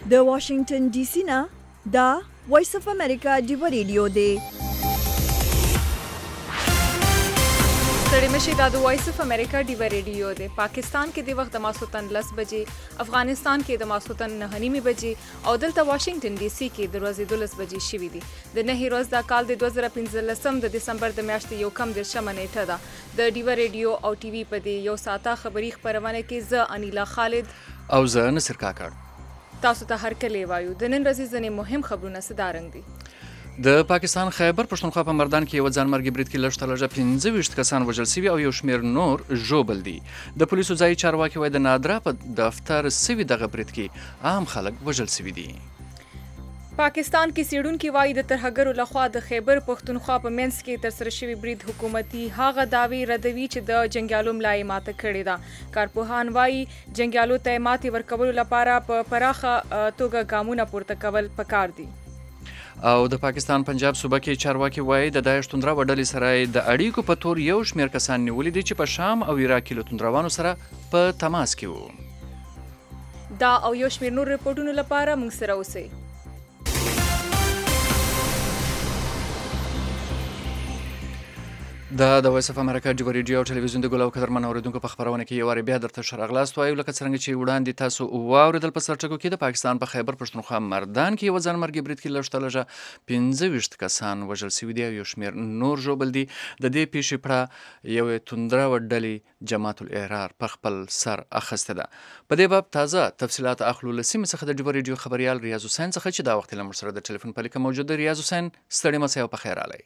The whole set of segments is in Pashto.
د واشنگټن ډي سي نه دا وایس اف امریکا ډیو ریډیو دی. ستړي مشي دا د وایس اف امریکا ډیو ریډیو دی. پاکستان کې د وخت د ماسخوتن 10 بجې، افغانستان کې د ماسخوتن 9:30 بجې او دلته واشنگټن ډي سي کې د ورځې 12 بجې شوې دي. د نهي ورځ د کال د 2015 د دسمبر د میاشتې یو کم 10 نیټه ده. د ډیو ریډیو او ټي وي په دې یو ساعته خبري خبرونه کې زه انیلا خالد او زه نصر کاکړ تاسو ته هر کله وایو. د نن ورځې ځینې مهم خبرونه څه دي. د پاکستان خیبر پښتونخوا په مردان کې یو ځانمرګي برید کې لږ تر لږه 25 کسان وژل شوي او یو شمېر نور ژوبل دي. د پولیسو ځایي چارواکي وایي د نادرا په دفتر سوي دغه برید کې عام خلک وژل شوي دي. پاکستان کې څېړونکي وایي د ترهګرو لخوا د خیبر پښتونخوا په منځ کې ترسره شوی برید حکومتي هغه دعوی ردوي چې د جنګیالو ملا یې ماته کړې ده. کارپوهان وایي جنګیالو ته ماتې ورکولو لپاره په پراخه توګه ګامونه پورته کول پکار دي. او د پاکستان پنجاب صوبه کې چارواکي وایي د داعش توندروه ډلې سره د اړیکو په تور یو شمېر کسان نیولي دي چې په شام او عراق کې له توندروانو سره په تماس کې وو. دا او یو شمېر نور رپورټونو لپاره موږ سره اوسئ. دا د وایس اف امریکا ډیو ریډیو او ټلویزیون د ګل او قدرمن اوریدونکو په خبرونه کې یو واری بیا درته ښه راغلاست وایو. لکه څرنګه چې وړاندې تاسو واوریدل په سرټکو کې د پاکستان په خیبر پښتونخوا مردان کې یو ځانمرګي برید کې لږ تر لږه 25 کسان وژل شوي دي او یو شمېر نور ژوبل دي. د دې پیښې پړه یوې توندروه ډلې جماعت الاحرار په خپل سر اخیسته ده. په دې باب تازه تفصیلات اخلو له سیمې څخه د ډیو ریډیو خبریال ریاض حسین څخه چې دا وخت له موږ سره د ټلیفون په لیکه موجود دی. ریاض حسین ستړي مه سئ او په خیر راغلی.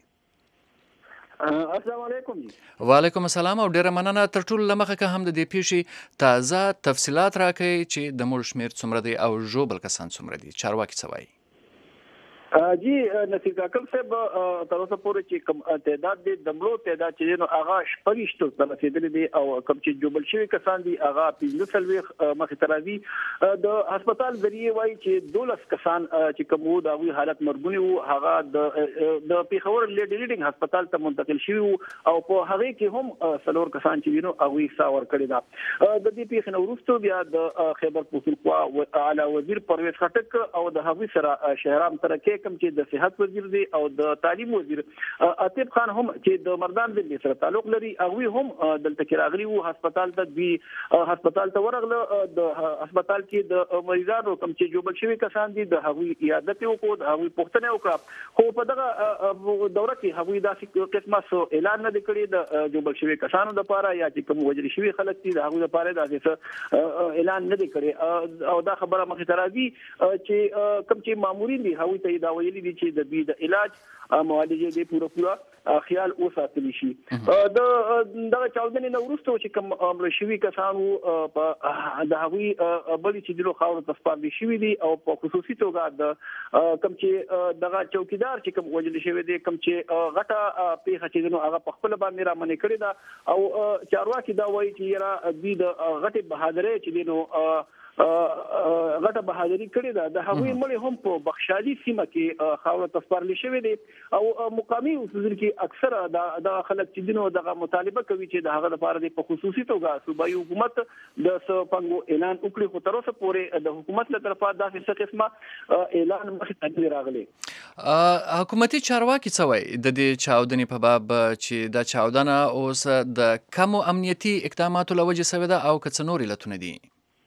السلام علیکم. وعلیکم السلام او ډیره مننه. تر ټولو له مخکې هم د دې پیښې تازه تفصیلات راکړئ چې د مړو شمېر څومره دی او ژوبل کسان څومره دي. چارواکي څه وایي؟ جی نصیر کاکل صاحب تر اوسه پورې چې کوم تعداد دی د مړو تعداد چې نو هغه 28 ته رسیدلی دی او کوم چې جوبل شوي کسان دي هغه 15 مخې ته راځي. د هسپتال ذریعہ وایي چې 12 کسان چې کوم وو د هغوی حالت مرګونی وو هغه د پیښور لیډینګ هسپتال ته منتقل شوي وو او په هغه کې هم څلور کسان چې نو هغوی ساه ورکړې ده. د دې پیښې نه وروسته بیا د خیبر پښتونخوا اعلی وزیر پرویز خټک او د هغوی سره شهرام ترکه کوم چې د صحت وزیر دی او د تعلیم وزیر عاطف خان هم چې د مردان ضلع سره تعلق لري هغوی هم دلته کې راغلي وو. هسپتال ته ورغله. د هسپتال کې د مریضانو کوم چې جوبل شوي کسان دي د هغوی عیادت وکړو، د هغوی پوښتنه وکړه، خو په دغه دوره کې هغوی داسې قسمه اعلان نه دی کړی د جوبل شوي کسانو لپاره یا چې کوم وژل شوي خلک دي د هغوی لپاره داسې اعلان نه دی کړی. او دا خبره مخې ته راځي چې کوم چې مامورین دي هغوی ته ویلي دي چې د دوی د علاج معالجې د پوره خیال وساتلی شي. د دغه چاودنې نه وروسته چې کوم مړه شوي کسان وو د هغوی بلې چې دلو خاورو ته سپارل شوي دي او په خصوصي توګه د کوم چې دغه چوکیدار چې کوم وژل شوی دی کوم چې غټه پیښه چې نو هغه په خپل باندې رامنې کړې ده او چارواکي دا وایي چې یاره دوی د غټې بهادرۍ چې دی نو غټه بهادری کړې ده. د هغوی مړي هم په بخشالي سیمه کې خاوره ته سپارل شوی دي او مقامي اوسیدونکي اکثره د خلک چې دینو دغه مطالبه کوي چې د هغه لپاره د خصوصي توګه صوبایي حکومت د سپنګو اعلان وکړي، خو تر اوسه پورې د حکومت له طرفه داسې څه قسمه اعلان مخې ته راغلی. حکومتي چارواکي څه وایي د دې چاودنې په باب چې دا چاودنه اوس د کمو امنیتي اقداماتو له وجې شوې ده او که څه نور علتونه دي؟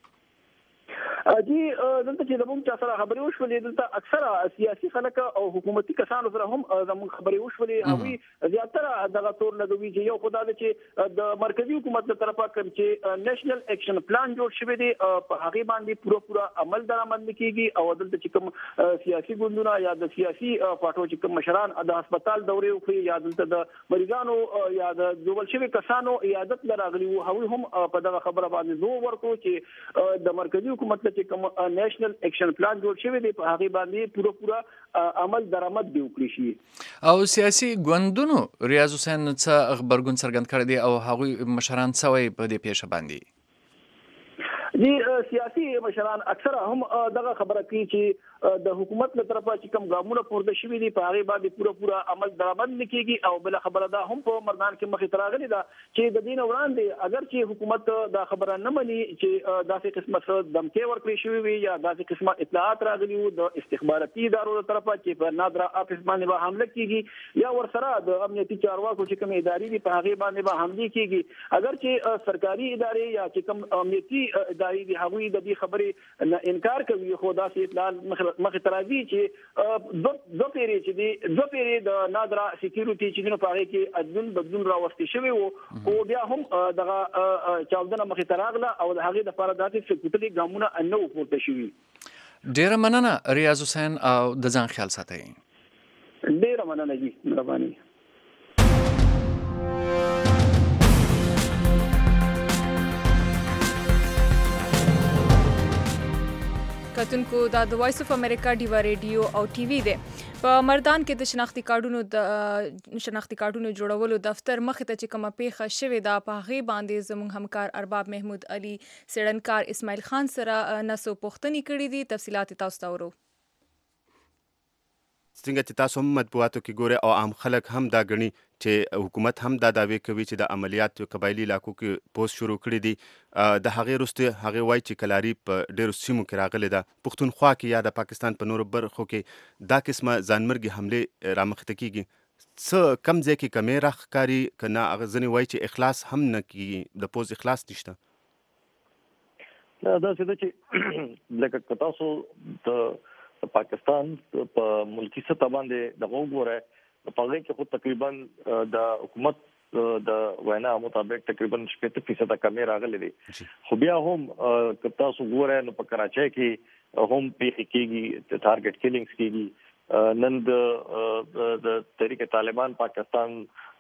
جی دلته چې زموږ چا سره خبرې وشولې دلته اکثره سیاسي خلک او حکومتي کسانو سره هم زموږ خبرې وشولې. هغوی زیاتره دغه تور لګوي چې یو خدا ده چې د مرکزي حکومت له طرفه کوم چې نېشنل اکشن پلان جوړ شوی دی په هغه باندې پوره عمل درآمد کیږي او دلته چې کوم سیاسي ګوندونه یا د سیاسي پارټو چې کوم مشران د هسپتال دورې وکړي یا دلته د مریضانو یا د جوړل شوی کسانو عیادت لراغلي وو هغوی هم په دغه خبره باندې زور ورکړو چې د مرکزي حکومت چې کوم نېشنل اکشن پلان جوړ شوی دی په هغه باندې پوره عمل درآمد دی وکړي شي. او سیاسي ګوندونو ریاض حسین څه خبرګون څرګند کړی دی او هغوی مشران څه وایي په دې پیښه باندې؟ جی سیاسي مشران اکثره هم دغه خبره کوي چې د حکومت له طرفه چې کوم ګامونه پورته شوي دي په هغه باندې پوره عمل درآمد نکېږي او بل خبره ده هم په مردان کې مخې تراغلي ده چې د دین وړاندې اگر چې حکومت دا خبره نه مني چې داسې قسمه دمکې ورکړي شوی وي یا داسې قسمه اطلاعات راغلي وو د استخباراتي ادارو له طرفه چې په نادرا افیس باندې به حمله کیږي یا ورسره د امنیتي چارواکو چې کوم ادارې دي په هغه باندې به حمله کیږي اگر چې سرکاري ادارې یا چې کوم امنیتي ادارې دي هغوی د دې خبرې نه انکار کوي خو داسې اطلاعات مخ ترازی چې دو پیری چې دي دو پیری د نادرا سکیورټي چې نو پاره کې ادن بدلون راوستي شوی وو او بیا هم دغه چاودنه مخ تراغله او د هغه د لپاره داسې فکرتلي ګامونه انو پورته شوی. ډیره مننه ریاض حسین او د ځان خیال ساتئ. ډیره مننه جی مهرباني. کتونکو دا د وایس اف امریکا ډیوا ریډیو او ټي وي دی په مردان کې د شناختی کارډونو جوړولو دفتر مخې ته چې کومه پیښه شوې ده په هغې باندې زموږ همکار ارباب محمود علي څېړنکار اسماعیل خان سره نسو پوښتنې کړي دي. تفصیلات تاسو ته ورو. څنګه چې تاسو هم مطبوعاتو کې ګورئ او عام خلک هم دا ګڼي چې حکومت هم دا دعوی کوي چې د عملیات قبایلي علاقو کې پوسټ شروع کړي دي د هغې وروسته هغې وایي چې کلاري په ډېرو سیمو کې راغلې ده پښتونخوا کې یا د پاکستان په نورو برخو کې دا قسمه ځانمرګي حملې رامخته کیږي. څه کم ځای کې کمې راښکاري که نه هغه ځینې وایي چې اخلاص هم نه کیږي د پوز اخلاص نشته. دا څه ده چې لکه تاسو د پاکستان په ملکی سطح باندې د وګوره په هغه کې خو تقریبا د حکومت د وینا مطابق تقریبا 70% کمې راغلي دي خو بیا هم تاسو ګوره نو په کراچۍ کې هم پیښې کېږي د ټارګټ کیلینګز کېږي نن د تحریک طالبان پاکستان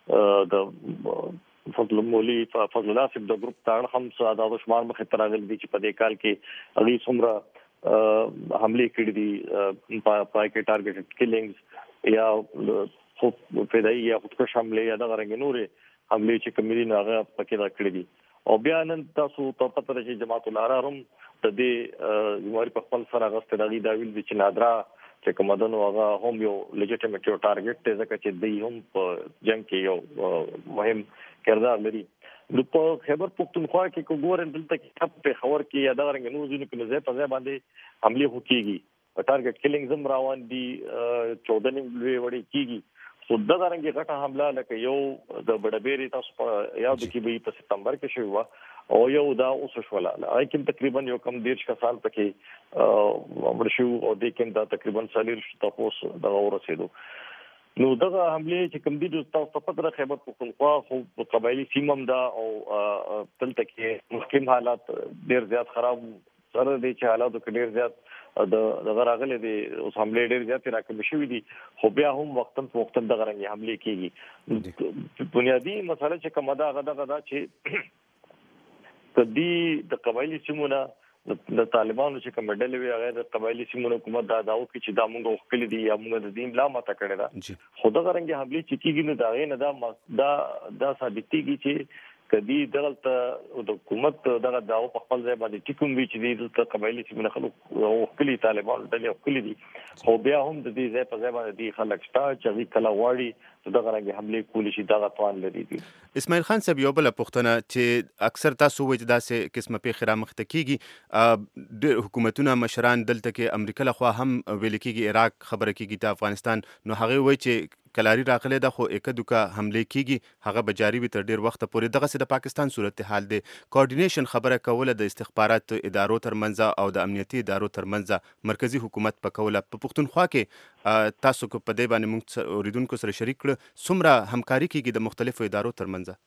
د فضل مولوی فضل الله صاحب د ګروپ تاړ هم ساده شمار مخه تراغلي دي چې په دې کال کې هغه څومره حمله کړې دي پای کې ټارګټ کیلینګز یا خود فدایي یا خودکش حمله یا دغه رنګ نورې حمله چې کومې نه هغه پکې دا کړې دي او بیا نن تاسو ته پته ده چې جماعت الاحرار هم د دې زموږ په خپل سره غوښتل دغه دا ویل چې نادرا چې کومدنو هغه هم یو لیجیټیمیټ یو ټارګټ دی ځکه چې دوی هم په جنگ کې یو مهم کردار لري. نو په خیبر پختونخوا کې کوګورن دلته کې په خبر کې یا دا رنګ نو ځینې په ځای په ځای باندې حمله وکړي ټارګټ کیلینګز هم روان دي 14 وړي کیږي خو دا رنګ غټه حمله لکه یو د بډبېری تاسو په یاد کې به په سپتمبر کې شوی او یو دا اوس شولا لکه تقریبا یو کم 10 سال پکې عمر شو او د کوم دا تقریبا سالیر تاسو دا ورسېدو. نو دغه حمله چې کوم دي تاسو په پدره خیبر پختونخوا خو قبایلی سیمم دا او دلته کې مخکیم حالات ډیر زیات خراب سره دي چې حالات ډیر زیات د غراغله دي اوس حمله ډیر زیات راکمه شوې دي خو بیا هم وختن دغه رنګ حمله کیږي. بنیادی مسله چې کومه دا غدا چې کدي د قبایلی سیمونه د طالبانو چې کوم ډلې وی هغه د قبایلی سیمونو حکومت دا داو کې چې دا موږ خپل دي یا موږ د دین لا ماته کړی دا خو دغه رنګ حمله چې کیږي نو دا غي نه دا ثابتېږي چې کدي دغلت د حکومت دغه داو په خپل ځای باندې ټیکوم وی چې د قبایلی سیمونو خلک او خپل طالبان ډلې خپل دي خو بیا هم د دې ځای په ځای باندې دي خلک شته چې کله واړي دغه رنګ حمله کولی شي دغه توان لري. اسماعیل خان صاحب یو بل پوښتنه چې اکثر تاسو وایي داسې قسمه پیښې رامخته کیږي د حکومتونو مشران دلته کې امریکا له خوا هم ویل کېږي عراق خبره کېږي د افغانستان نو هغه وایي چې کلاری راغله ده خو یک دوکا حمله کیږي هغه به جاری وي تر ډیر وخت پورې دغه سه د پاکستان صورتحال دی کوارډینیشن خبره کوله د استخبارات ادارو ترمنځ او د امنیتي ادارو ترمنځ مرکزی حکومت په کوله په پښتونخوا کې تاسو کو په دې باندې موږ اوریدونکو سره شریک کړ څومره همکاري کیږي د مختلفو ادارو ترمنځ.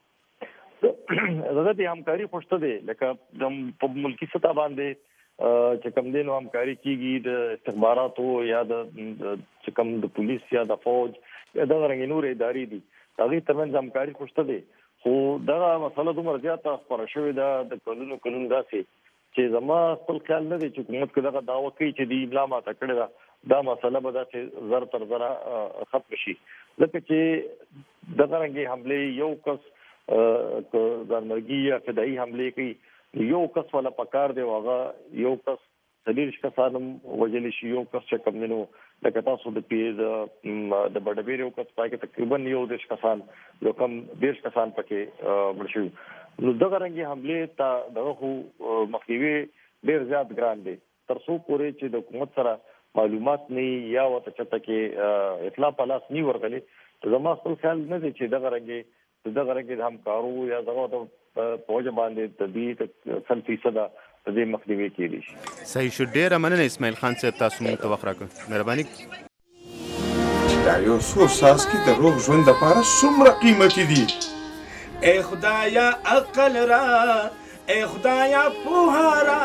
زړه دې همکاري خوشته دي لکه د ملکی سطح باندې چې کوم دینو همکاري کیږي د استخباراتو یا د کوم د پولیس یا د فوج یا د رنګ نور ادارې دي هغه ترمنځ همکاري خوشته دي خو دا مسله دومره زیاته خبره شوې ده د قانون داسې چې زما خپل خیال نه دی چې حکومت کې دغه دعوه کوي چې دی املا ماته کړی دا مسله به داسې زر تر زره ختم شي لکه چې دغه رنګي حمله یو کس ځانمرګي یا فدایي حمله کوي یو کس ولا پکار دی هغه یو کس 30 کسانم وجل شي یو کس چې کوم نو لکه تاسو د پی د بډبیر یو کس پای کې تقریبا یو 10 کسان یو کم 10 کسان پکې مرشي نو دغه رنګي حمله ته دغه مخنیوي ډیر زیات ګران دي تر څو پورې چې د حکومت سره معلومات نه یا وته چته کې اطلاع پلاس نی ورغلي زما خپل خیال نه دی چې دغه رنګي هم کارو یا دغه په پوجا باندې تدبیر 100% د دې مخنیوي کېږي شي. صحیح شو. ډیره مننه اسماعیل خان صاحب تاسو موږ ته وخت راکړ. مهرباني. دا یو څو څاڅکي د روغ ژوند لپاره څومره قیمتي دي. ای خدایا عقل را ای خدایا پوهه را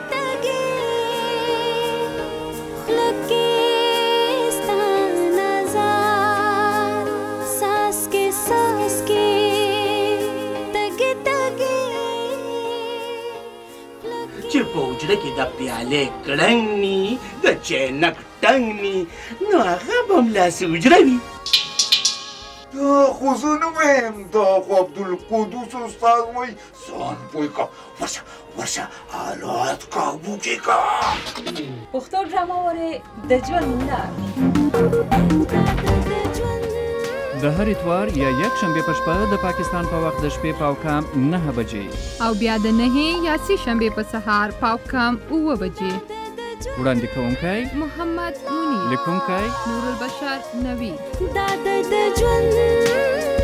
چې په حجره کې د پیالې کړنګ ني د چینک ټنګ ني نو هغه به هملاسې حجره وي. دا خو زه نه وایم دا خو عبدالقدوس استاد وایي ځان پوه که ورشه حالات قابو کې که. پښتو ډرامه وارې د ژوند د هر اتوار یا یک شنبه په شپه د پاکستان په وخت د شپې پاوکام 9 بجې او بیا د 9 یا 3 شنبه په سهار پاوکام 9 بجې. وړاندې کوونکی محمد منیر، لیکونکی نور البشر نوید. دا د ژوند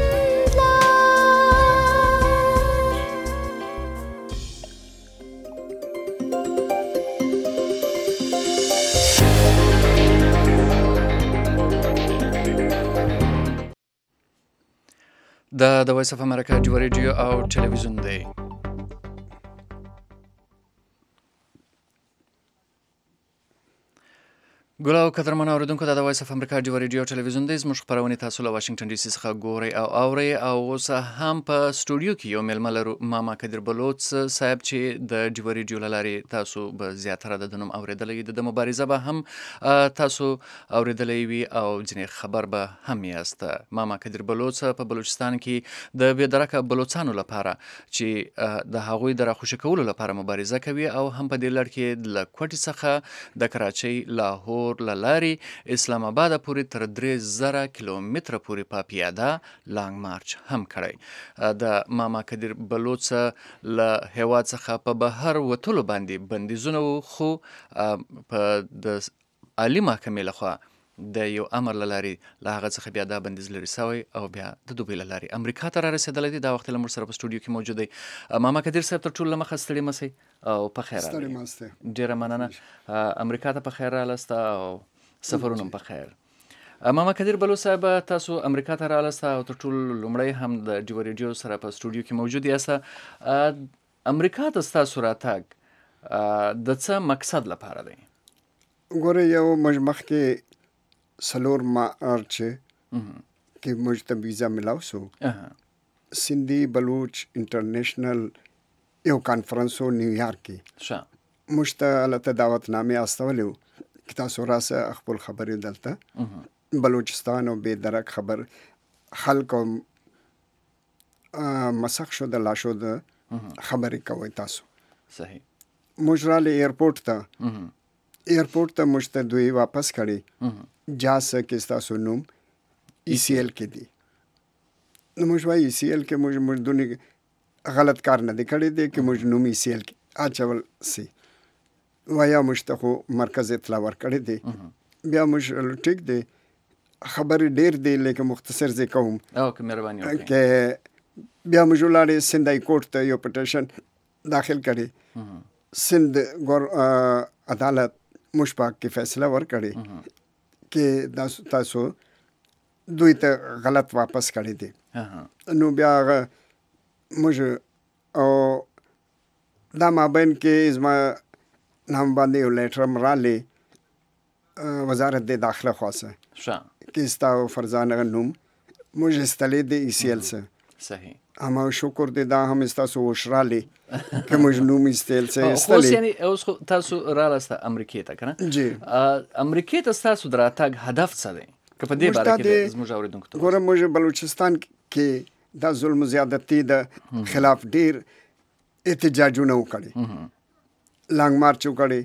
د وایس اف امریکا جوه ریډیو او ټلویزیون دی. ګل او قدرمن اوریدونکو د وایس اف امریکا جوه ریډیو ټلویزیون دی. زموږ خپرونه تاسو له واشنگټن ډي سي څخه ګورئ او اورئ او اوس هم په سټوډیو کې یو میلمه لرو، ماما قدیر بلوچ صاحب چې د جوه ریډیو له لارې تاسو به زیاتره د نوم اوریدلی د مبارزه به هم تاسو اوریدلی وي او ځینې خبر به هم یاست. ماما قدیر بلوچ په بلوچستان کې د بېدرکه بلوچانو لپاره چې د هغوی د راخوشي کولو لپاره مبارزه کوي او هم په دې لړ کې له کوټې څخه د کراچۍ، لاهور لارې اسلام آباد پورې تر 3000 کیلومتره پورې په پیاده لانګ مارچ هم کړی. د ماما قدیر بلوچ له هیواد څخه په بهر وتلو باندې بندیزونه وو، خو په د عالی محکمې لخوا د یو امر له لارې له هغه څخه بیا دا بندیز لرې سوی او بیا د دوبۍ له لارې امریکا ته را رسېدلی دی. دا وخت له موږ سره په سټوډیو کې موجود دی. ماما قدیر صاحب تر ټولو له مخه ستړي مه سئ او په خیر راغلئ. ډېره مننه. امریکا ته په خیر راغلاست او سفرونه په خیر. ماما قدیر بلوچ صاحب تاسو امریکا ته راغلاست او تر ټولو لومړی هم د جوه ریډیو سره په سټوډیو کې موجود یاست. امریکا ته ستاسو راتګ د څه مقصد لپاره دی؟ ګوره یو موږ مخکې 4 مارچ کې موږ ته ویزا ملاو سو. سندھی بلوچ انټرنیشنل یو کانفرنس و نیویارک کې موږ ته هلته دعوتنامې استولې وو چې تاسو راسه خپل خبرې دلته بلوچستان او بېدرک خبر خلک مسخ شو د لا شو د خبرې کوئ تاسو. صحیح. موږ راغلې ایرپورټ ته موږ ته دوی واپس کړی جاسه کې ستاسو نوم ECL کې دی. نو موږ وایي ECL کې موږ دونې غلط کار نه دی کړی دی چې موږ نوم ECL کې اچول سي. وایا موږ ته خو مرکز اطلاع ورکړی دی. بیا موږ ټیک دی خبرې ډېر دی لیکن مختصر ځای کوم. اوکې مهرباني وکړئ. که بیا موږ ولاړې سند هائی کورټ ته یو پټیشن داخل کړی. سند عدالت موږ پاک کې فیصله ورکړی کې تاسو دوی ته غلط واپس کړی دی. نو بیا هغه موږ او دا مابین کې زما نام باندې یو لیټر هم رالی وزارت د داخله خواصه کې ستا فرزان نوم موږ استلی دی ECL سه. صحیح. اما شکر دی دا هم استاسو وشرالی که موږ نوم استیل سه استلی. اوس یعنی اوس تاسو راغلاست امریکې ته که نه؟ جی. امریکې ته ستاسو د راتګ هدف څه دی که په دې باره کې زموږ اورېدونکو ته؟ ګوره موږ بلوچستان کې دا ظلم زیادتي د خلاف ډیر احتجاجونه وکړي، لانګ مارچ وکړي،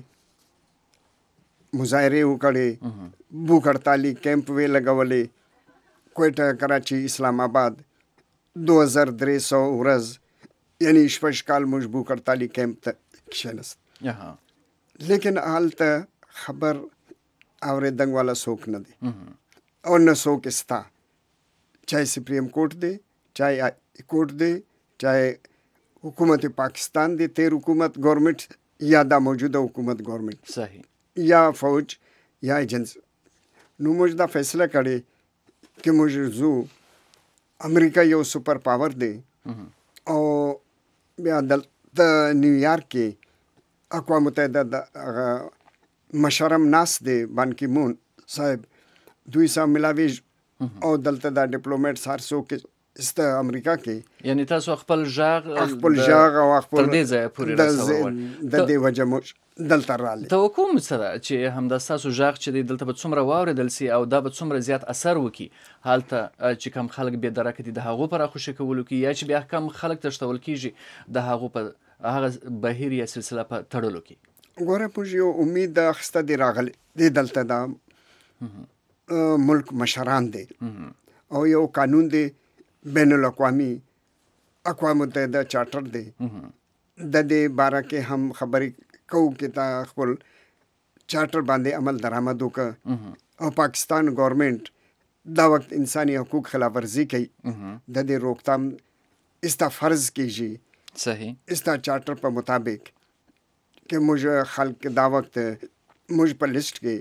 مظاهرې وکړي، بوک هړتالي کیمپ وی لګولې، کوټه، کراچي، اسلام آباد 2300 ورځ یعنی شپږ کال موږ بوک هړتالي کیمپ ته کښېنست. لیکن هلته خبر اورېدنګ والا څوک نه دی او نه څوک ستا، چاہے سپریم کورٹ دی، چاہے ہائی کورٹ دی، چاہے حکومت پاکستان دی، تیر حکومت گورنمنٹ یا دا موجوده حکومت گورنمنٹ صحیح یا فوج یا ایجنسی. نو موږ دا فیصله کړې چې موږ زو امریکا یو سپر پاور دی او بیا دلته نیویارک کې اقوام متحده د مشرم ناس دی بان کی مون صاحب، دوی سره ملاویږي او دلته دا ډیپلوماټ هر څوک است امریکا کې، یعنی تاسو خپل ژغ او خپل تر دې ځای پورې رسول د دې وجه موږ دلته راغلي. توقع مو څه ده چې همدا ستاسو ژغ چې دی دلته به څومره واورېدل سي او دا به څومره زیات اثر وکړي هلته چې کم خلک بې درکه دي د هغو په راخوشي کولو کې، یا چې بیا کم خلک تښتول کېږي د هغو په هغه بهیر یا سلسله په تړلو کې؟ ګوره موږ یو امید اخیسته دی راغلی دی دلته دا ملک مشران دی او یو قانون دی بین الاقوامی اقوام متحده چارټر دی، د دې باره کې هم خبرې کوو چې تا خپل چارټر باندې عمل درآمد وکړه او پاکستان گورنمنٹ دا وخت انساني حقوق خلاف ورزي کوي، د دې روکتام استا فرض کیږي صحیح استا چارټر په مطابق کہ مجھے خلق دا وقت مجھ پر لسٹ کے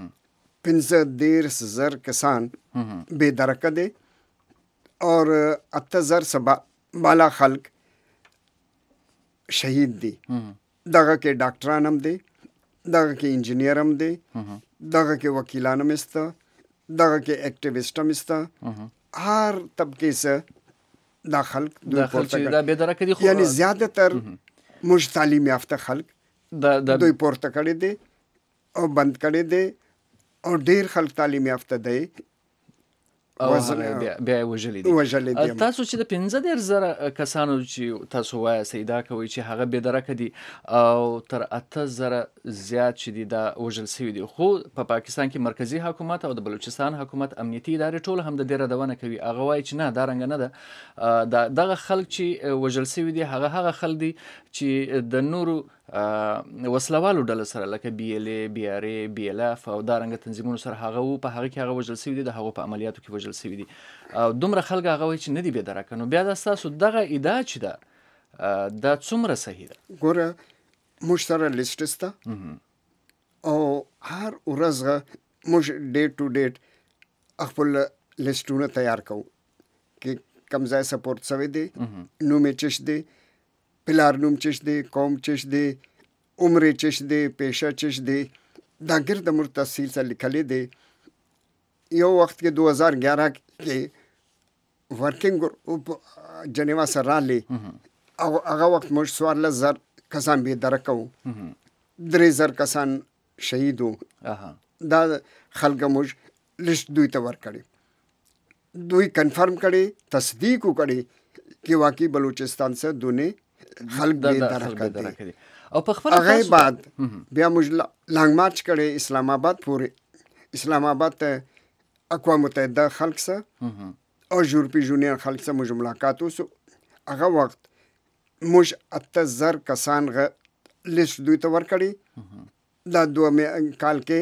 15,000 کسان بے درکه دے اور 78,000 سے بالا خلق شہید دی. دغه کې ډاکټران هم دی، دغه کې انجینیر هم دی، دغه کې وکیلان هم استه، دغه کې اکټیویسټ هم استه، هر طبقه سے دا خلق دوی پورته یعنی زیادہ تر مجھ تعلیم یافتہ خلق دوی پورته کړی دی او بند کړی دی او ډیر خلک تعلیم یافته دی او بیا وژلي دي. تاسو چې د 15,000 کسانو چې تاسو وایاست ادعا کوئ چې هغه بې درکه دي او تر 8,000 زیات چې دي دا وژل سوي دي، خو په پاکستان کې مرکزي حکومت او د بلوچستان حکومت امنیتي ادارې ټول هم د دې ردونه کوي. هغه وایي چې نه دا رنګه نه ده، دغه خلک چې وژل سوي دي هغه خلک دي چې د نورو وسلوالو ډله سره لکه BLA BRA BLF او دا رنګه تنظیمونو سره هغه وو، په هغه کې هغه وژل سوي دي، د هغو په عملیاتو کې وژل سوي دي او دومره خلک هغه وایي چې نه دي بې درکه. نو بیا دا ستاسو دغه ادعا چې ده دا څومره صحیح ده؟ ګوره موږ سره لیسټ شته او هر ورځ موږ ډیټ ټو ډیټ خپل لیسټونه تیار کوو چې کوم ځای سپورټ شوی دی، نوم یې چش دی، پلار نوم چش دی، قوم چش دی، عمر چش دی، پیشه چش دی، دا ګرد موږ تفصیل سره لیکلی دی. یو وخت کې 2011 کې ورکنګ ګروپ جنیوا سره رالی او هغه وخت موږ 14,000 کسان بې درکه وو، 3,000 کسان شهید وو. دا خلک موږ لیسټ دوی ته ورکړی، دوی کنفرم کړي، تصدیق وکړي چې واقعي بلوچستان سے دونه خلک بې درکه دي. او په خپل هغه بعد بیا موږ لانګ مارچ کړي اسلام آباد پورې، اسلام آباد ته اقوام متحده خلق سره او یورپی یونین خلق سره موږ ملاقات وسو. هغه وخت موږ 8,000 کسان لیسټ دوی ته ورکړي، دا 2 کال کې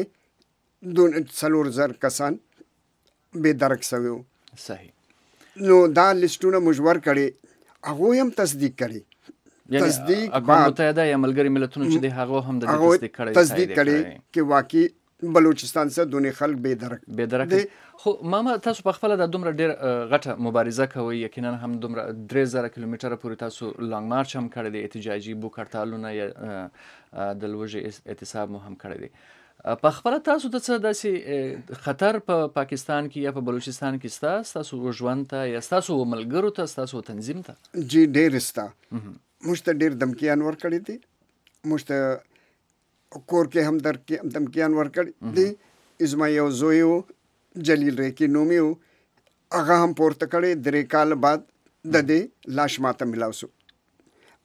4,000 کسان بې درک شوي وو. صحیح. نو دا لیسټونه موږ ورکړي، هغوی هم تصدیق کړي، تصدیق اقوام متحده یا ملګري ملتونو چې دی هغه هم د تصدیق کړي چې واقعي بلوچستان سره دونه خلک بې درک. خو ماما تاسو په خپل د دومره ډیر غټه مبارزه کوي، یقینا هم دومره 3,000 کیلومتره پورې تاسو لانګ مارچ هم کړی دی، احتجاجي بوک هړتالونه یا د لوږې احتساب مو هم کړی دی. په خپل تاسو ته څه داسې خطر په پاکستان کې یا په بلوچستان کې ستا ستاسو ژوند ته یا ستاسو ملګرو ته ستاسو تنظیم ته؟ جی ډېر ستا، موږ ته ډېر دمکیان ورکړي دي، موږ ته کور کې هم دمکیان ورکړي دي. زما یو زوی و جلیل ریکی نومي و، هغه هم پورته کړی، 3 کال بعد د دې لاش ماته ملاو سو.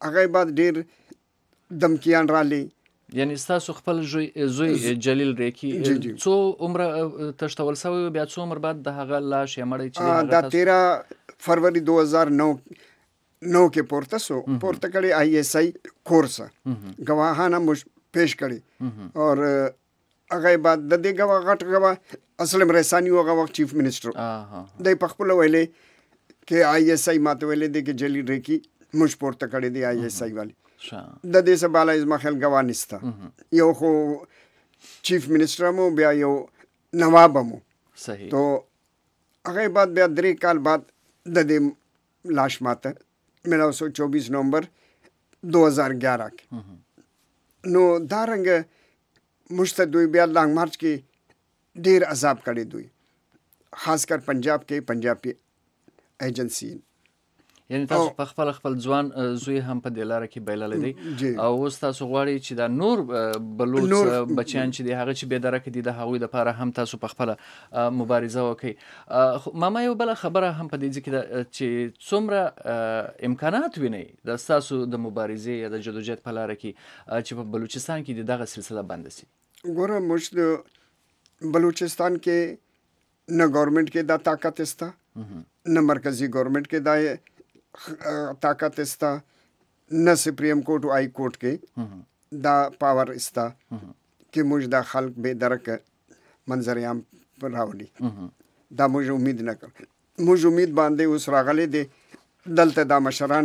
هغه بعد ډیر دمکیان رالی. یعنی ستاسو خپل زوی جلیل ریکی څو عمر تشتول سوی بیا څو عمر بعد د هغه لاش یا مړی چې دا 13 فروری 2009 کې پورته کړی ISI کورس گواهانه مش پیش کړی اور هغه بعد د دې گواه غټ گواه اسلم رسانی هغه وخت چیف منسٹر د پخپل ویلې کې ISI ماته ویلې د کې جلیل ریکی مش پورته کړی دی ISI والی د دې سباله از مخل گواه نسته یو خو چیف منسٹر مو بیا یو نواب مو صحیح تو هغه بعد بیا 3 کال بعد د دې لاش ماته 1924 نومبر 2011 کې نو دا رنګ مشتدوی بیا لانګ مارچ کې ډیر عذاب کړی دوی خاص کر پنجاب کې پنجابي ایجنسی یعنی تاسو په خپل ځوان زوی هم په دې لاره کې بایللې دی او اوس تاسو غواړئ چې دا نور بلوچ بچیان چې دی هغه چې بې درکه دي د هغوی دپاره هم تاسو په خپله مبارزه وکړئ. ماما یو بله خبره هم په دې ځای کې ده چې څومره امکانات وینئ د ستاسو د مبارزې یا د جدوجهد په لاره کې چې په بلوچستان کې د دغه سلسله بنده سي؟ ګوره موږ د بلوچستان کې نه گورنمنٹ کې دا طاقت استا نه مرکزی گورنمنٹ کې دا طاقت استا نه سپریم کورٹ و آئی کورٹ کې دا پاور استا کہ مجھ دا خلق بے درک منظر عام پر راولی دا مجھ امید نہ کر مجھ امید باندے اس راغلے دے دلتا دا مشران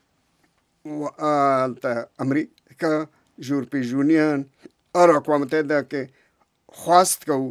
امریکہ یورپی یونین اور اقوام متحدہ کے خواست کو.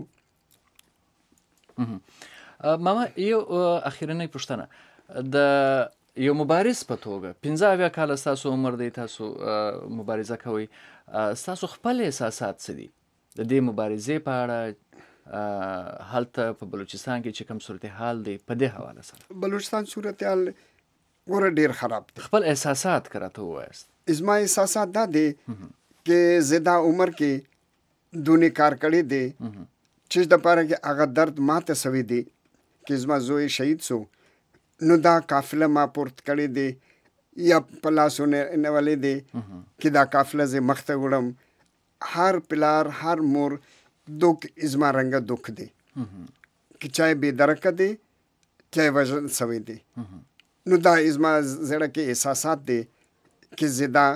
ماما یو اخیرنۍ پوښتنه د یو مبارز په توګه 15 کاله ستاسو عمر دی تاسو مبارزه کوئ ستاسو خپل احساسات څه دي د دې مبارزې په اړه هلته په بلوچستان کې چې کوم صورتحال دی په دې حواله سره؟ بلوچستان صورتحال ګوره ډیر خراب دی. خپل احساسات که راته ووایاست. زما احساسات دا دی چې زه دا عمر کې دونې کار کړی دی چې دپاره کې هغه درد ماته سوی دی چې زما زوی شهید سو نو دا قافله ما پورت کړی دی یا په لاسو نیولی دی چې دا قافله زه مخته وړم. هر پلار هر مور دک زما رنګه دک دی چې چاہے بې درکه دی چاہے وژن سوی دی نو دا زما زړه کې احساسات دی چې زه دا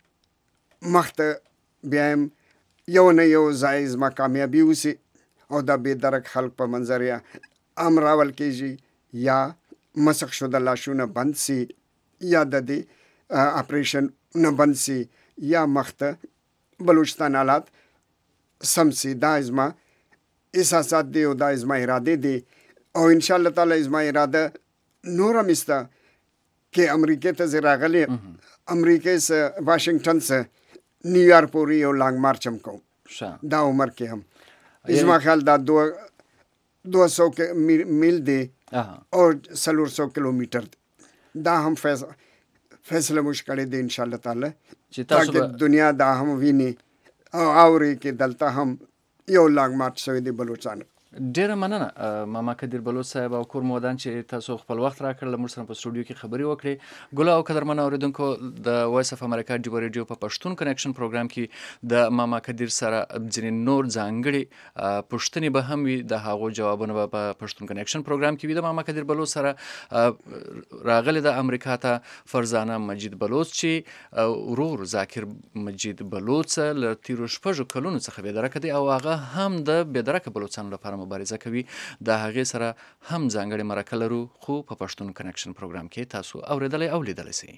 مخته بیایم یو نه یو ځای زما کامیابي وسي او دا بې درک خلق په منظر یا ام راول کېږي یا مسخ شده لاشونه بند سي یا د دې اپریشن نه بند سي یا مخته بلوچستان حالات سم سي. دا زما احساسات دی او دا زما اراده دی او انشاءالله تعالی زما اراده نور هم استه کې امریکې ته زه راغلی امریکې سه واشنگټن سه نیویارک پورې یو لانګ مارچ هم کوم دا عمر کې هم زما خیال دا 200 میل دی اور 400 کلومیٹر دا هم فیصله مش کړی دی انشاءالله تعالی تاکہ دنیا دا هم ویني او اوري کې دلته هم یو لانګ مارچ شوی دی بلوچستان. ډیره مننه ماما کدیر بلوچ صاحب او کور مودان چې تاسو خپل وخت راکړل موږ سره په سټوډیو کې خبرې وکړې. ګل او قدرمن اوریدونکو د وایس اف امریکا ډیو ریډیو په پښتون کنیکشن پروګرام کې د ماما کدیر سره ځینې نور ځانګړي پوښتنې به هم وي د هغو جوابونه به په پښتون کنیکشن پروګرام کې وي. د ماما کدیر بلوچ سره راغلی د امریکا ته فرزانه مجید بلوچ چې ورور ذاکر مجید بلوچ له تیرو 6 کلونو څخه بې درکه دی او هغه هم د بې درکه بلوچستان لپاره مبارزه کوي. د هغې سره هم ځانګړې مرکه لرو خو په پښتون کنیکشن پروګرام کې تاسو اوریدلی او لیدلی سئ.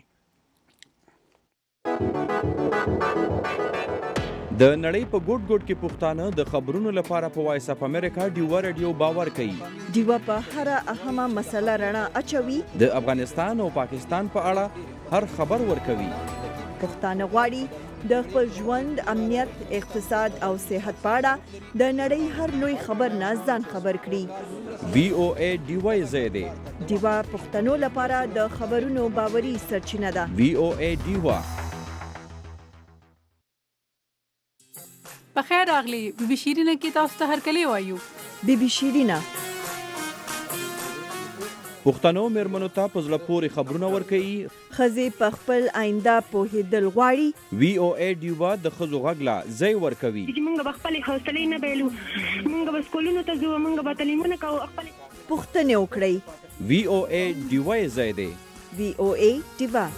د نړۍ په ګوټ ګوټ کې پښتانه د خبرونو لپاره په وایس اف امریکا ډیوه رادیو باور کوي. ډیوه په هره اهمه مسله رڼا اچوي. د افغانستان او پاکستان په اړه هر خبر ورکوي. پښتانه غواړي د خپل ژوند امنیت اقتصاد او صحت په اړه د نړۍ هر لوی خبر نه ځان خبر کړي. VOA ډیوه زیاده ډیوه پښتنو لپاره د خبرونو باوري سرچینه ده. VOA ډیوه. بخیر راغلی بی بی شیرینه کې تاسو ته هرکلی وایو. بی بی شیرینه پښتنو میرمنو ته په زړه پورې خبرونه ورکوي. ښځې په خپل آینده پوهېدل غواړي. وی او ای ډیوا د ښځو غږ لا ځای ورکوي. موږ به خپلې حوصلې نه بایلو، موږ به سکولونو ته ځو، موږ به تعلیمونه کوو، خپلې پوښتنې وکړئ. وی او ای ډیوا یې ځای دی. وی او ای ډیوا.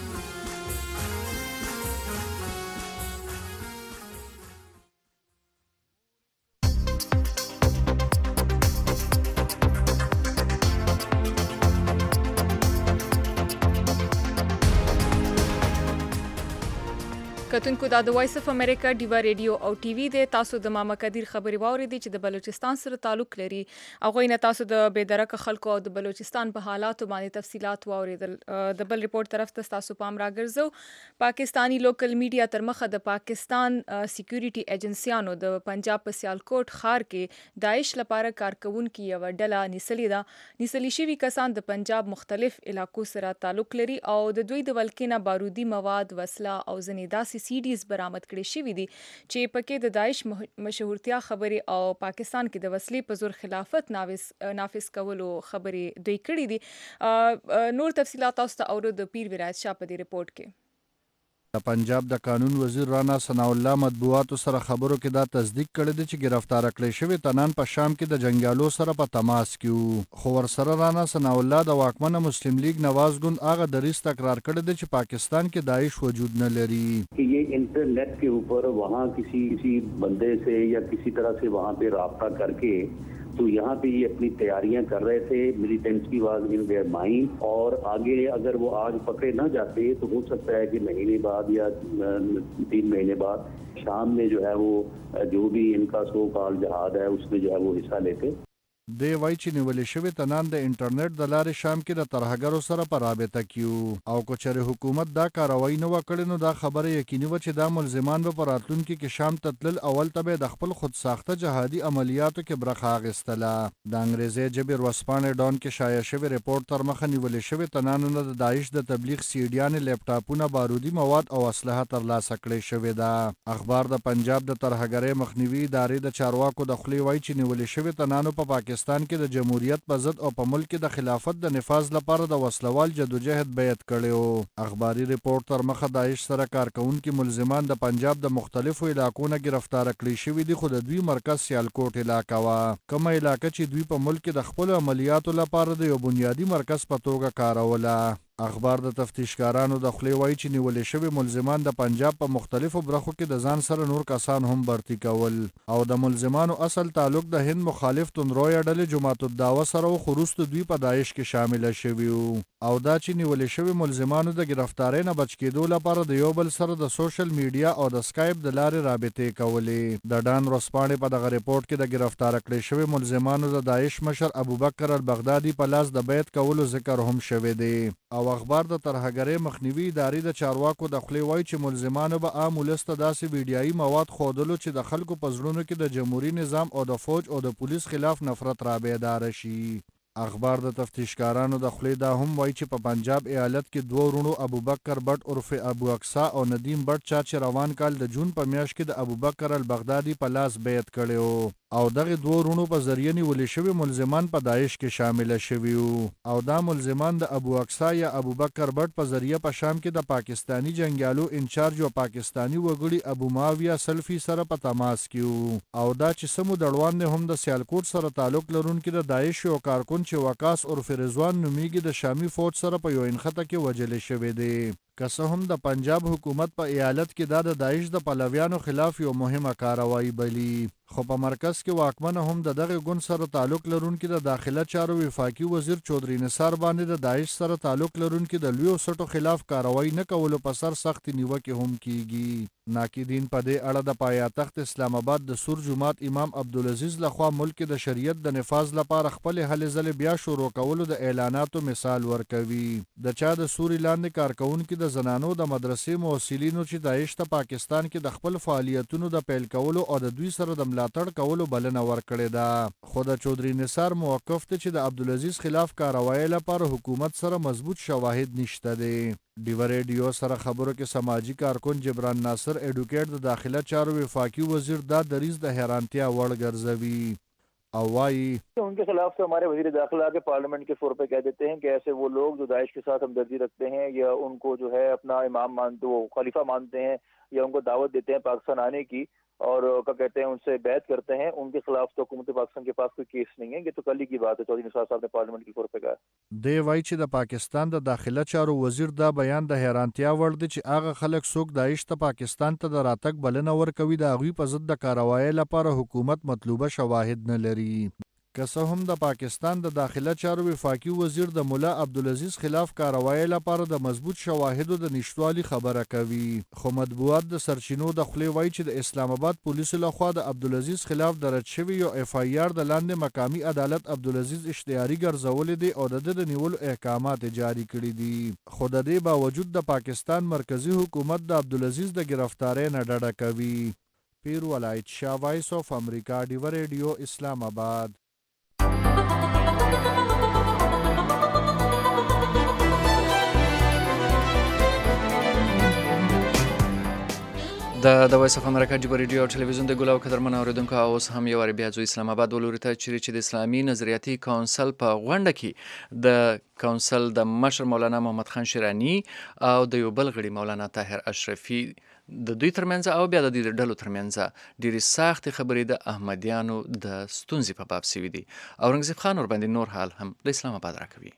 کتونکو دا د وایس اف امریکا ډیوا ریډیو او ټي وي د تاسو د ماما قدیر خبري واورېدي چې د بلوچستان سره تعلق لري. هغه نه تاسو د بېدرکه خلکو او د بلوچستان په حالاتو باندې تفصيلات واورېدل. د بل ریپورت طرف ته تاسو پام راګرځو. پاکستانی لوکل میډیا تر مخه د پاکستان سکیورټي ایجنسیانو د پنجاب په سیالکوټ ښار کې داعش لپاره کارکونکو یو ډله نیسلی شوي کسان د پنجاب مختلف علاقو سره تعلق لري او د دوی د ولکې نه بارودي مواد، وسله او ځینې داسې سیډیز برآمد کړي شوي دي چې پکې د داعش مشهورتیا خبرې او پاکستان کې د وسلې په زور خلافت نافذ کولو خبرې دوی کړي دي. نور تفصيلات تاسو ته اورو د پیر ولایت شاه په دې ریپورت کې. د پنجاب د قانون وزیر رانا ثناء الله مطبوعاتو سره خبرو کې دا تصدیق کړی دی چې گرفتار کړی شوی تنان په شام کې د جنگیالو سره په تماس کې وو. خو ورسره رانا ثناء الله د واکمنه مسلم لیگ نواز ګوند هغه دریځ تکرار کړی دی چې پاکستان کې داعش وجود نه لري. یہ انٹرنیٹ کے اوپر وہاں کسی بندے سے یا کسی طرح سے وہاں پہ رابطہ کر کے تو یہاں پہ یہ اپنی تیاریاں کر رہے تھے. ملیٹنٹس کی واز ان دیئر مائنڈ اور آگے اگر وہ آج پکڑے نہ جاتے تو ہو سکتا ہے کہ مہینے بعد یا 3 مہینے بعد شام میں جو ہے وہ جو بھی ان کا سو کال جہاد ہے اس میں جو ہے وہ حصہ لیتے. دی وای چې نیولې شوی تنان د انټرنیټ د لارې شام کې د ترهګرو سره په رابطه کې او کو چېرې حکومت دا کاروایی نه وکړي نو دا خبره یقیني و چې دا ملزمان به په راتلونکي کې شام ته تلل اول ته به د خپل خود ساخته جهادي عملیاتو کې برخه اخیستله. د انګریزي ژبې ورځپاڼې ډان کې شایع شوی ریپورت تر مخه نیولې شوی تنانو نه د داعش د تبلیغ سیډیانې لیپټاپونه، بارودي مواد او اسلحه ترلاسه کړې شوې ده. اخبار د پنجاب د ترهګرۍ مخنیوي ادارې د چارواکو د خولې وایي چې نیولې شوی تنانو په پاکستان کې د جمهوریت په ضد او په ملک کې د خلافت د نفاذ لپاره د وسلوال جدوجہد بیعت کړي. اخباري ریپورت تر مخه داعش سره کارکونکو ملزمان د پنجاب د مختلفو علاقو نه گرفتار کړي شوي دي خو د دوی مرکز سیالکوټ علاقه وا. کومه علاقه چې دوی په ملک کې د خپل عملیاتو لپاره د یو بنیادی مرکز په توګه کاروله. اخبار د تفتیشکارانو د خولې وایي چې نیولې شوي ملزمان د پنجاب په مختلفو برخو کې د ځان سره نور کسان هم برتی کول او د ملزمانو اصل تعلق د هند مخالف تندرویه ډلې جماعت الدعوه سره و خو وروسته دوی په داعش کې شامل شوي او دا چې نیولې شوي ملزمانو د گرفتارۍ نه بچ کېدو لپاره د یو بل سره د سوشل میډیا او د سکایپ د لارې رابطې کولې. د ډان ورځپاڼې په دغه ریپورت کې د گرفتار کړي شوي ملزمانو د داعش مشر ابوبکر البغدادي په لاس د بیعت کولو ذکر هم شوی دی. او اخبار د ترهګرۍ مخنیوي ادارې د چارواکو د خولې وایي چې ملزمانو به عام ولس ته داسې ویډیایي مواد ښودلو چې د خلکو په زړونو کې د جمهوري نظام او د فوج او د پولیس خلاف نفرت رابیداره شي. اخبار د تفتیشکارانو د خولې دا هم وایي چې په پنجاب ایالت کې 2 ورونو ابوبکر بټ عرف ابو اقصا او ندیم بټ چا چې روان کال د جون په میاشت کې د ابوبکر البغدادي په لاس بیعت کړی او دغه 2 ورونو په ذریعه نیولې شوي ملزمان په داعش کې شامل شوي او دا ملزمان د ابو اقصا یا ابوبکر بټ په ذریعه په شام کې د پاکستانی جنگیالو انچارج او پاکستانی وګړي ابو معاویه سلفي سره په تماس کې او دا چې سمو دړوان نه هم د سیالکوټ سره تعلق لرونکي د داعش او کارکون چې وقاص عرف رضوان نومیږي د شامی فوج سره په یو انخته کې وجل شوی دی. که څه هم د پنجاب حکومت په ایالت کې دا د داعش د پلویانو خلاف یو مهمه کاروایی بلی خو په مرکز کې واکمنه هم د دغه ګوند سره تعلق لرونکي د داخله چارو وفاقي وزیر چودري نثار باندې د داعش سره تعلق لرونکي د لویو سټو خلاف کاروایی نه کولو په سر سخت نیوکه هم کیږي. ناقدین په دې اړه د پایتخت اسلام آباد د سور جماعت امام عبدالعزیز لخوا ملک د شریعت د نفاذ لپاره خپل هلې ځلې بیا شروع کولو د اعلاناتو مثال ورکوي. د چا د سوري لاندې کارکونکو د زنانو د مدرسې موسلینو چې داعش ته پاکستان کې د خپل فعالیتونو د پیل کولو او د دوی سره د ملاتړ کولو بلنه ورکړې ده خو د چودري نثار موقف ته چې د عبدالعزیز خلاف کاروایی لپاره حکومت سره مضبوط شواهد نشته دی. ډیوا ریډیو سره خبرو کې سماجی کارکون جبران ناصر ایډوکیټ د داخله چارو وفاقي وزیر دا دریځ د حیرانتیا وړ ګرځوي. او وایي उनके खिलाफ तो हमारे वजीर दाखिला के पार्लियामेंट के फ्लोर पे कह देते हैं कि ऐसे वो लोग जो दाइश के साथ हमदर्दी रखते हैं या उनको जो है अपना इमाम मानते, वो खलीफा मानते हैं या उनको दावत देते हैं पाकिस्तान आने की और क्या कहते हैं उनसे बैत करते हैं, उनके खिलाफ तो हुकूमत पाकिस्तान के पास कोई केस नहीं है। ये तो कल ही की बात है, चौधरी निसार साहब ने पार्लियामेंट के फ्लोर पे कहा। دی وایي چې د پاکستان د داخله چارو وزیر دا بیان د حیرانتیا وړ دی چې هغه خلک څوک داعش ته پاکستان ته د راتګ بلنه ورکوي د هغوی په ضد د کاروایۍ لپاره حکومت مطلوبه شواهد نه لري. که څه هم د پاکستان د داخله چارو وفاقي وزیر د مولا عبدالعزیز خلاف کاروایۍ لپاره د مضبوط شواهدو د نشتوالي خبره کوي، خو مطبوعات د سرچینو د خولې وایي چې د اسلام آباد پولیسو لخوا د عبدالعزیز خلاف درج شوی یو اف آی آر د لاندې مقامي عدالت عبدالعزیز اشتیاري ګرځولې دی او د ده د نیولو احکامات جاری کړي دي، خو د دې باوجود د پاکستان مرکزی حکومت د عبدالعزیز د گرفتارۍ نه ډډه کوي. پیر ولایت شاه، وایس آف امریکا، ډیوه ریډیو، اسلام آباد. د وایس اف امریکا ډیوه ریډیو او ټلویزیون د ګلو قدرمن اوریدونکو، اوس هم یو وار بیا ځو اسلام آباد ولوري ته چیرې چې د اسلامي نظریاتي کونسل په غونډه کې د کونسل د مشر مولانا محمد خان شیرانی او د یو بل غړي مولانا طاهر اشرفي د دوی ترمنځ او بیا د دې ډلو ترمنځ ډېرې سختې خبرې د احمدیانو د ستونزې په باب سوي دي. اورنګزیب خان ورباندې نور حال هم د اسلام آباد راکوي.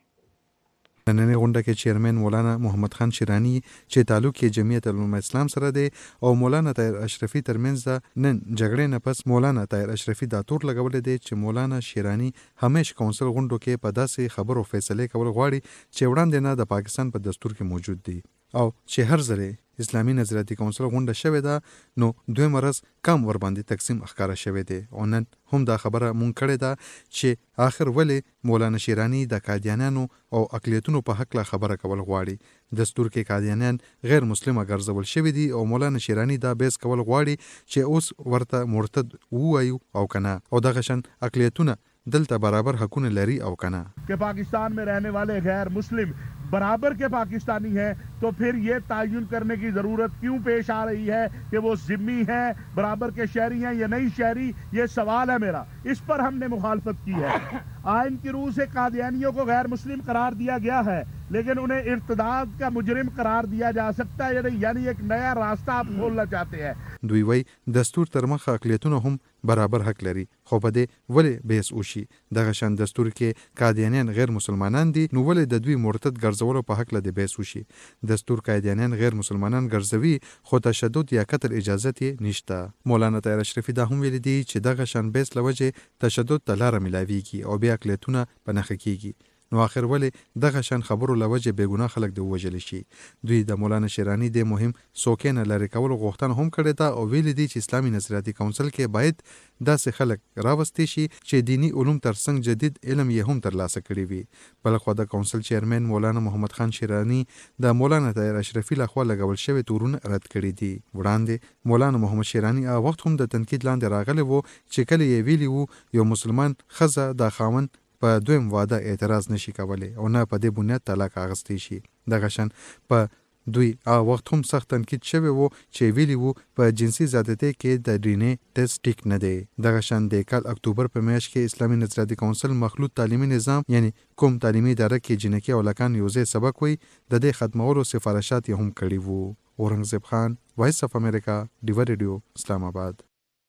نننۍ غونډه کې چیرمن مولانا محمد خان شیرانی چې تعلق یې جمعیت علماء اسلام سره دی او مولانا طاهر اشرفي ترمنځ نن جګړې نه پس مولانا طاهر اشرفي دا تور لګولې دی چې مولانا شیرانی همیش کونسل غونډو کې په داسې خبرو فیصله کول غواړي چې وړاندې نه د پاکستان په دستور کې موجود دي او چې هر ځلې اسلامي نظریاتي کونسل غونډه شوې ده نو دوی مرز کم ور باندې تقسیم اخکاره شوې دي او نن هم دا خبره مونږ کړې ده چې آخر ولې مولانا شیرانی د قادیانانو او اقلیتونو په حق لا خبره کول غواړي. دستور کې قادیانان غیر مسلمه ګرځول شوي دي او مولانا شیرانی دا بیس کول غواړي چې اوس ورته مرتد ووایو او کنه او دغه شان اقلیتونه دلته برابر حقونه لري او کنه. कि पाकिस्तान में रहने वाले गैर मुस्लिम बराबर के पाकिस्तानी हैं तो फिर ये तयन करने की ज़रूरत क्यों पेश आ रही है कि वो ज़िम्मी हैं, बराबर के शहरी हैं या नहीं शहरी, ये सवाल है मेरा, इस पर हमने मुखालफत की है। आइन की रूह से कादियानियों को गैर मुस्लिम करार दिया गया है लेकिन उन्हें इर्तदाद का मुजरिम करार दिया जा सकता है, यानी एक नया रास्ता आप खोलना चाहते हैं. دوی وای دستور تر مخه اقلیتونه هم برابر حق لري خو په دې ولې بحث وشي دغه شان دستور کې قادیانیان غیر مسلمانان دي نو ولې د دوی مرتد ګرځولو په حق لدی بحث وشي. دستور قادیانیان غیر مسلمانان ګرځوي خو تشدد یا قتل اجازه یې نشته. مولانا طاهر اشرفي دا هم ویل دي چې دغه شان بحث لوجه تشدد ته لاره ملاويږي او بیا اقلیتونه په نخښه کیږي نو اخر ولې دغه شان خبرو لوجه بیګناه خلک د وجل شي. دوی د مولانا شیرانی د مهم سوکینه لری کول غوښتنه هم کړې ده او ویل دي چې اسلامي نظریاتي کونسل کې باید داسې خلک راوستي شي چې دینی علوم ترڅنګ جدید علم یې هم ترلاسه کړي وي. بلخو د کونسل چیرمن مولانا محمد خان شیرانی د مولانا طاهر اشرفي لخوا لګول شوی تورونه رد کړي دي. وړاندې مولانا محمد شیرانی وخت هم د تنقید لاندې راغلی وو چې کله یې ویلی وو یو مسلمان خزه د خاون په دویم واده اعتراض نشي کولی او نه په دې بنیاد طلاق اخیستی شي. دغه شان په دوی وخت هم سخت تنقید شوی وو چې ویلی وو په جنسي زیاتتۍ کې د ډینې ټیسټ ټیک نه دی. دغه شان د کال اکتوبر په میاشت کې اسلامي نظریاتي کونسل مخلوط تعلیمي نظام یعنی کوم تعلیمي اداره کې جنکي او لکان یوځای سبق وي د دې ختمولو سفارشات یې هم کړي وو. اورنګزیب خان، وایس اف امریکا، ډیوه ریډیو، اسلام آباد.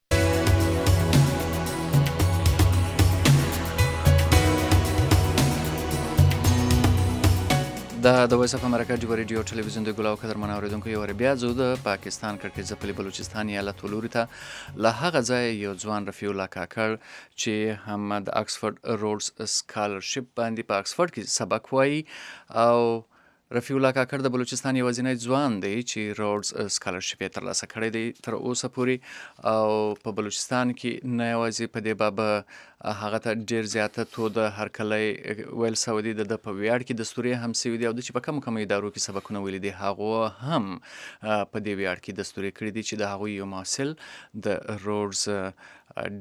د وایس اف امریکا ډیوه ریډیو ټلویزیون د ګلو قدرمن اوریدونکو یو ور بیا ځو د پاکستان کړکېچ ځپلي بلوچستان ایالت ولوري ته له هغه ځای یو ځوان رفیع الله کاکړ چې هم د اکسفورډ روډز سکالرشپ باندې په اکسفورډ کې سبق وایي او رفیع الله کاکړ د بلوچستان یوازینی ځوان دی چې روډز سکالرشپ یې ترلاسه کړی دی تر اوسه پورې او په بلوچستان کې نه یوازې په دې باب هغه ته ډېر زیاته تود هرکلی ویل سوی دی د په ویاړ کې دستوري هم سوي دي او د چې په کومو ادارو کې سبقونه ویلي دي هغو هم په دې ویاړ کې دستوري کړي دي چې د هغوی یو محصل د روډز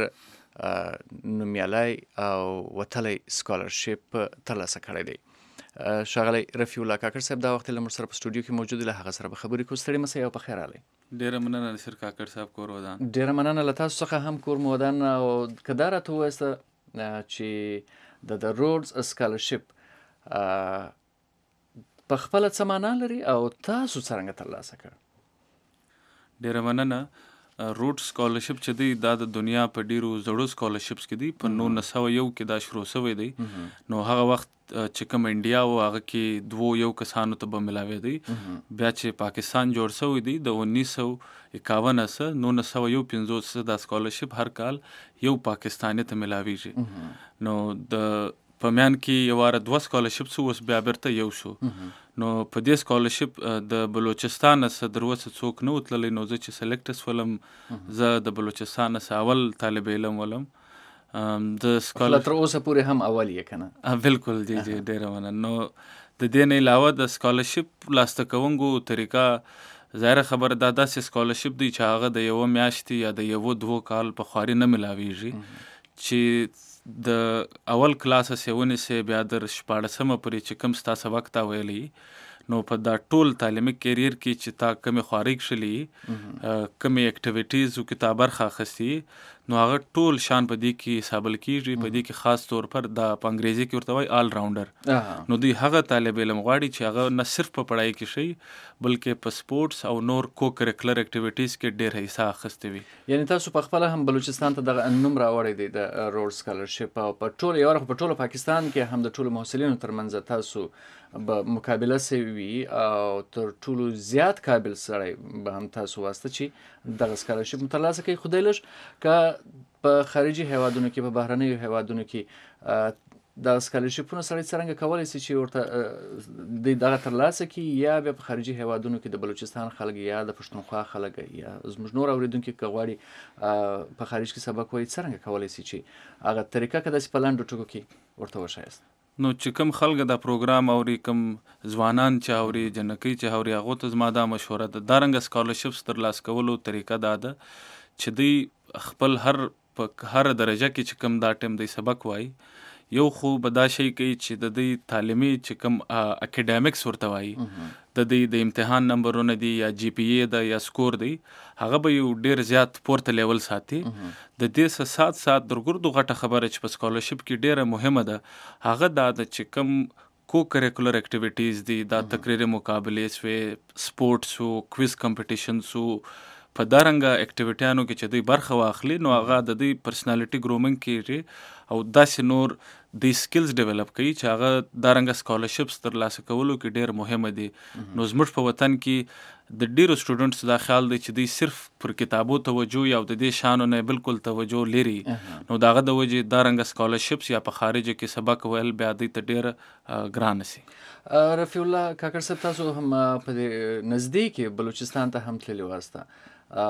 ډېر نومیالی او وتلی سکالرشپ ترلاسه کړی دی. ښاغلی رفیع الله کاکړ صاحب دا وخت له موږ سره په سټوډیو کې موجود له هغه سره به خبرې کوو. ستړي مسئ او په خیر راغلی. ډیره مننه نصیر کاکړ صاحب، کور ودان. ډیره مننه له تاسو څخه هم کور مو ودان. او که دا راته ووایاست چې د رودز سکالرشپ په خپله څه معنا لري او تاسو څرنګه ترلاسه کړ؟ ډیره مننه. روډ سکالرشپ چې دی دا د دنیا په ډیرو زړو سکالرشپس کې دی. په 1901 کې دا شروع شوی دی. نو هغه وخت چې کوم انډیا و هغه کې 2 کسانو ته به ملاوي دی. بیا چې پاکستان جوړ شوی دی د 1951 سره 1951 دا سکالرشپ هر کال یو پاکستاني ته ملاویږي. نو د پمیان کې یو واره 2 سکالرشپ سو اوس بیا بیرته یو شو. نو په دې سکالرشپ د بلوچستان څخه دروسه څوک نه وتللی. نو زه چې سلیکټس ولم زه د بلوچستان څخه اول طالب علم ولم. د سکالرشپ تر اوسه پورې هم اول یې کنه؟ بالکل جی جی ډیره مننه. نو د دې نه علاوه د سکالرشپ لاسته کوونکو طریقه ظاهر خبره دا داسې سکالرشپ دی چې هغه د یو میاشتې یا د یو 2 کال په خواري نه ملاویږي. چې د اول کلاس سیونی سه بیا در 14مه پورې چې کوم ستا سبق تا ویلی، نو په دا ټول تعلیمي کیریر کې چې تا کومې خواري کښلي کومې اکټیویټیز او کې تا برخه اخیستې، نو هغه ټول شان په دې کې حسابل کیږي. په دې کې خاص طور پر دا په انګریزي کې ورته وایي آل راونډر. نو دوی هغه طالب علم غواړي چې هغه نه صرف په پڑھائی کې شي بلکې په سپورتس او نور کو کریکولر اکټیویټیز کې ډېر حصہ اخیستی وي. یعنی تاسو په خپل هم بلوچستان ته دغه نوم راوړی دی د رود سکالرشپ، او په ټول یو په ټول پاکستان کې هم د ټولو محصلینو ترمنځ تاسو به مقابله سوي او تر ټولو زیات قابل سړی به هم تاسو واسطه چې دغه سکالرشپ ترلاسه کوي. خدای لږ که په خارجي هیوادونو کې په بهرنیو هیوادونو کې د سکالرشپونو سړی څرنګه کولی شي چې ورته دغه ترلاسه کړي، یا بیا په خارجي هیوادونو کې د بلوچستان خلک یا د پښتونخوا خلک یا زموږ نور اوریدونکي که غواړي په خارج کې سبق وایي څرنګه کولی شي چې هغه طریقه که داسې په لنډو ټکو کې ورته وښایاست؟ نو چې کوم خلک دا پروګرام اوري، کوم ځوانان چې اوري، جنکۍ چې اوري، هغو ته زما دا مشوره ده دا رنګه سکالرشپس ترلاسه کولو طریقه دا ده چې دوی خپل په هر درجه کې چې کوم دا ټیم دی سبق وایي، یو خو به دا شی کوي چې د دوی تعلیمي چې کوم اکیډمیکس ورته وایي، د دوی د امتحان نمبرونه دي یا جی پی ای ده یا سکور دی، هغه به یو ډیر زیات پورته لیول ساتي. د دې سره سات سات درګردو غټه خبره چې په سکالرشپ کې ډیره مهمه ده هغه دا ده چې کوم کو کریکولر اکټیویټیز دي، دا تقریري مقابلې سوې، سپورټس او کویز کمپټیشنز او په دارنګه اکټیویټیانو کې چې دوی برخه واخلي، نو هغه د دوی پرسنالټي ګرومینګ کیږي او داسې نور د سکلز ډیولپ کوي چې هغه دارنګه سکالرشپس ترلاسه کولو کې ډیر مهمه دي. نو زموږ په وطن کې د ډیرو سټوډنټس دا خیال دی چې دوی صرف پر کتابو توجه یا د دې شانو نه بالکل توجه لري، نو داغه د وجه دارنګه سکالرشپس یا په خارج کې سبق ویل بیا دوی ته ډیر ګران شي. رفیع الله کاکړ صاحب، تاسو هم په دې نزدیک بلوچستان ته هم تللی واسطه،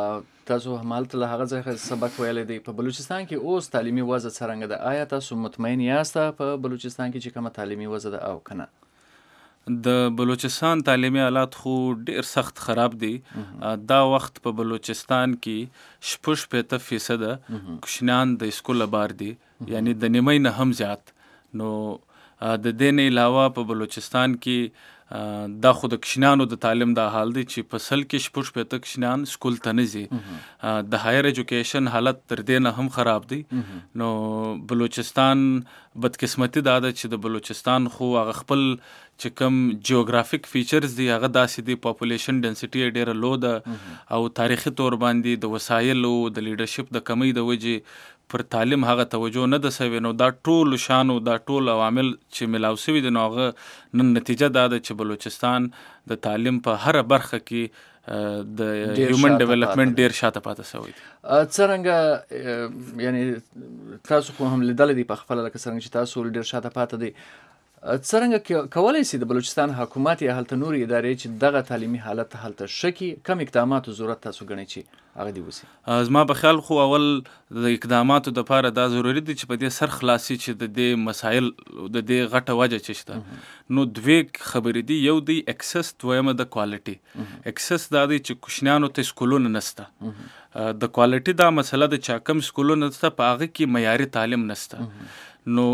تاسو همالته له هغه ځای سبق ویلی دی. په بلوچستان کې اوس تعلیمي وضع څرنګه ده؟ آیا تاسو مطمئن یاست په بلوچستان کې چې کومه تعلیمي وضع ده او کنه؟ د بلوچستان تعلیمي حالات خو ډیر سخت خراب دي. دا وخت په بلوچستان کې 65% کوشنیان د سکول بار دي، یعنی د نیمۍ نه هم زیات. نو د دې نه علاوه په بلوچستان کې دا خو د کشنیانو د تعلیم دا حال دی چې په سل کې 65% کشنیان سکول ته نه ځي. د هایر ایجوکیشن حالت تر دې نه هم خراب دی. نو بلوچستان بدقسمتي دا ده چې د بلوچستان خو هغه خپل چې کوم جیوګرافیک فیچرز دی هغه داسې دی، پاپولیشن ډنسټي ډیره لو ده او تاریخي طور باندې د وسایلو د لیډرشپ د کمی د وجې پر تعلیم هغه توجه نه ده سوی. نو دا ټول شانو دا ټول عوامل چې ملاو سوي دي، نو هغه نن نتیجه دا ده چې بلوچستان د تعلیم په هر برخه کې د هیومن ډیولپمنٹ ډیر شاته پاتې سوی دی. څرنګه یعنی تاسو خو هم لیدلی دی په خپله، لکه څرنګه چې تاسو ډیر شاته پاتې دی، څرنګه کولی شي د بلوچستان حکومت یا هلته نورې ادارې چې دغه تعلیمي حالت هلته ښه کړي، کوم اقداماتو ضرورت تاسو ګڼئ چې هغه دې وشي؟ زما په خیال خو اول د اقداماتو دپاره دا ضروري دي چې په دې سر خلاصي چې د دې مسایل د دې غټه وجه چې شته، نو دوی خبرې دي. یو دی اکسس، دویمه د کوالټي. اکسس دا دی چې کوشنیانو ته سکولونه نسته. د کوالټي دا مسله ده چې کم سکولونه نسته په هغه کې معیاري تعلیم نسته. نو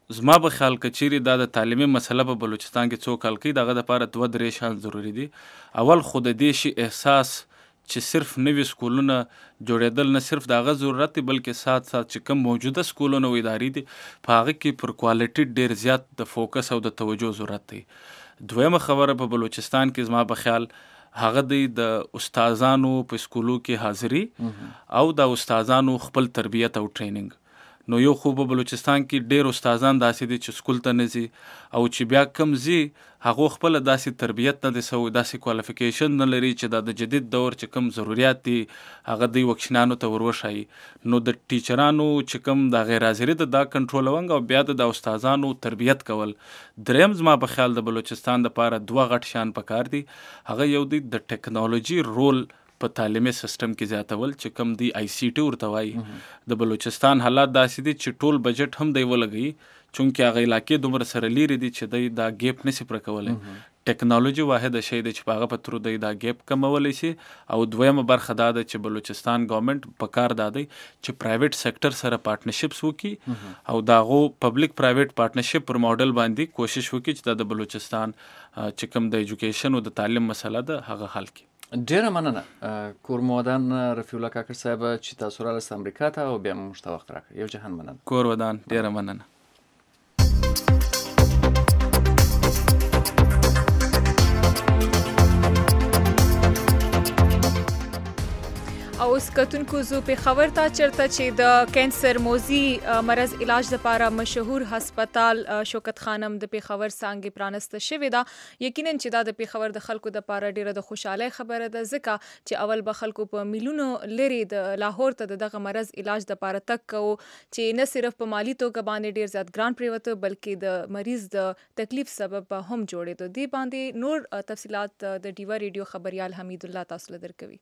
زما به خیال کچيري دا د تعلیمي مسله په بلوچستان کې څوک حل کوي دغه لپاره 2-3 شان ضروری دي. اول خود دې شي احساس چې صرف نوي سکولونه جوړېدل نه صرف دغه ضرورت دی بلکې سات چې کوم موجوده سکولونه او ادارې دي په هغه کې پر کوالټي ډیر زیات د فوکس او د توجه ضرورت دی. دویمه خبره په بلوچستان کې زما په خیال هغه د استادانو په سکولو کې حاضری او د استادانو خپل تربیت او ټریننګ. نو یو خو په بلوچستان کې ډیر استادان داسې دي چې سکول ته نه ځي او چې بیا کم ځي هغه خپل داسې تربیت نه دي سو داسې کوالیفیکیشن نه لري چې د جدید دور چې کم ضرورت دي هغه د وکشنانو ته وروشي. نو د ټیچرانو چې کم د غیر حاضری د کنټرولونګ او بیا د استادانو تربیت کول. دریم زما په خیال د بلوچستان لپاره 2 غټ شان پکار دي. هغه یو دی د ټیکنالوژي رول په تعلیمي سیستم کې زیاتول چې کم دی آی سی ټی ورته وایي. د بلوچستان حالات داسې دي چې ټول بجټ هم دی ولګي چونکې هغه علاقې دومره سره لیرې دي چې دا ګیپ نشي پر کولای. ټیکنالوژي واحد شی دی چې هغه په تر دا ګیپ کمولی شي. او دویمه برخه دا ده چې بلوچستان ګورنمنت په کار دا دی چې پرایویټ سېکټر سره پارټنرشپس وکړي او داغو پبلک پرایویټ پارټنرشپ پر ماډل باندې کوشش وکړي چې د بلوچستان چې کوم د ایجوکیشن او د تعلیم مسله ده هغه حل کړي. ډیره مننه کورمودان رفیع الله کاکړ صاحب چې تاسو راغلاست امریکا ته او بیا موږ ته وخت راکړ. یو جهان مننه. کورودان ډیره مننه. او اوس کتونکو زو په خبر ته چرته چې د کینسر موزي مرض علاج لپاره مشهور هسپتال شوکت خانم د پیښور څنګه پرانسته شوې ده. یقینا چې دا د پیښور د خلکو د لپاره ډیره د خوشاله خبره ده ځکه چې اول به خلکو په میلیونو لري د لاهور ته دغه مرض علاج لپاره تک کو چې نه صرف په مالی توګه باندې ډیر زیات ګران پریوته بلکې د مریض د تکلیف سبب هم جوړېدو. دی باندې نور تفصيلات د ډیوا ریډیو خبريال حمید الله تاسو له درکوي.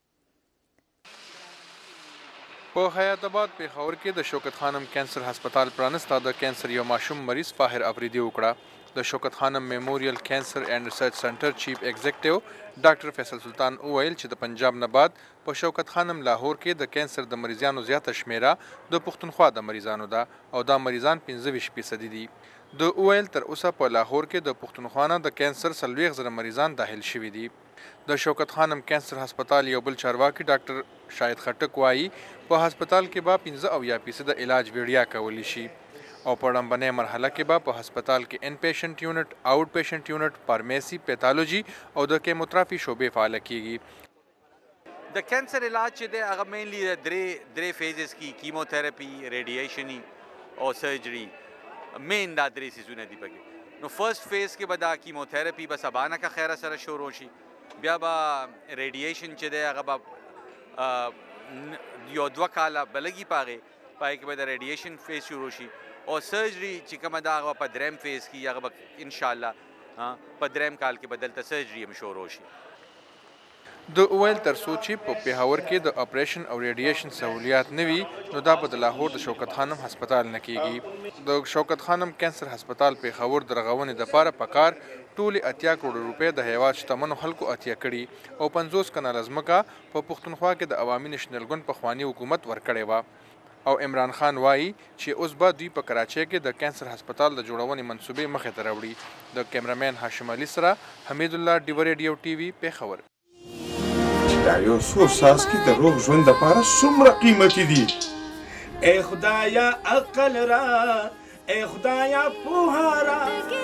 په حیات آباد پیښور کې د شوکت خانم کینسر هسپتال پرانسته د کینسر یو ماشوم مریض فاهر افریدي وکړه. د شوکت خانم میموریل کینسر اینڈ ریسرچ سنټر چیف ایگزیکټیو ډاکټر فیصل سلطان وویل چې د پنجاب نه بعد په شوکت خانم لاهور کې د کینسر د مریضانو زیاته شمیره د پښتونخوا د مریضانو ده او دا مریضان 25% دي. د وویل تر اوسه په لاهور کې د پښتونخوا نه د کینسر 40,000 مریضان داخل شوي دي. د شوکت خانم کینسر هسپتال یو بل چارواکي ډاکټر شاهد خټک وایي په هسپتال کې به 15% علاج وړیا کولی شي او په لومړنۍ مرحله کې به په هسپتال کې ان پیشنټ یونټ، آوټ پیشنټ یونټ، فارمیسي، پیتالوجي او د کیموتراپي شعبې فعال کیږي. د کینسر علاج چې دی هغه مینلی درې فیزز کی کیموتراپي، ریډیشنی او سرجری مین دا درې سیزونه دي پکې. نو فرست فیز کې به دا کیموتراپي به سبانه کا خیره سره شروع شي، بیا به ریډیشن چې دی هغه به یو 2 کاله بلګي پای کې به د ریډیشن فیز شروع شي او سرجری چې کومه دا هغه په دریم فیز کې هغه به ان شاء الله په دریم کال کې بدلته سرجری هم شروع شي. د اویل تر سوچي په پیښور کې د اپریشن او ریډیشن سہولیات نه وي نو دا په لاهور د شوکت خانم هسپتال نه کیږي. د شوکت خانم کینسر هسپتال پیښور د رغونې لپاره پکار ټول 80 کروڑ روپے د هیواد شتمنو خلکو اتیا کړي او 50 کنال ځمکه په پښتونخوا کې د عوامي نېشنل ګوند په خواني حکومت ورکړې و. او عمران خان وایي چې اوس به دوی په کراچۍ کې د کینسر هسپتال د جوړونې منصوبې مخې ته راوړي. د کیمرامین هاشم علي سره حمید الله ډیوا ریډیو ټي وي پیښور. دا یو څو څاڅکي د روغ ژوند لپاره څومره قیمتي دي. ای خدایا عقل را، ای خدایا پوهه را.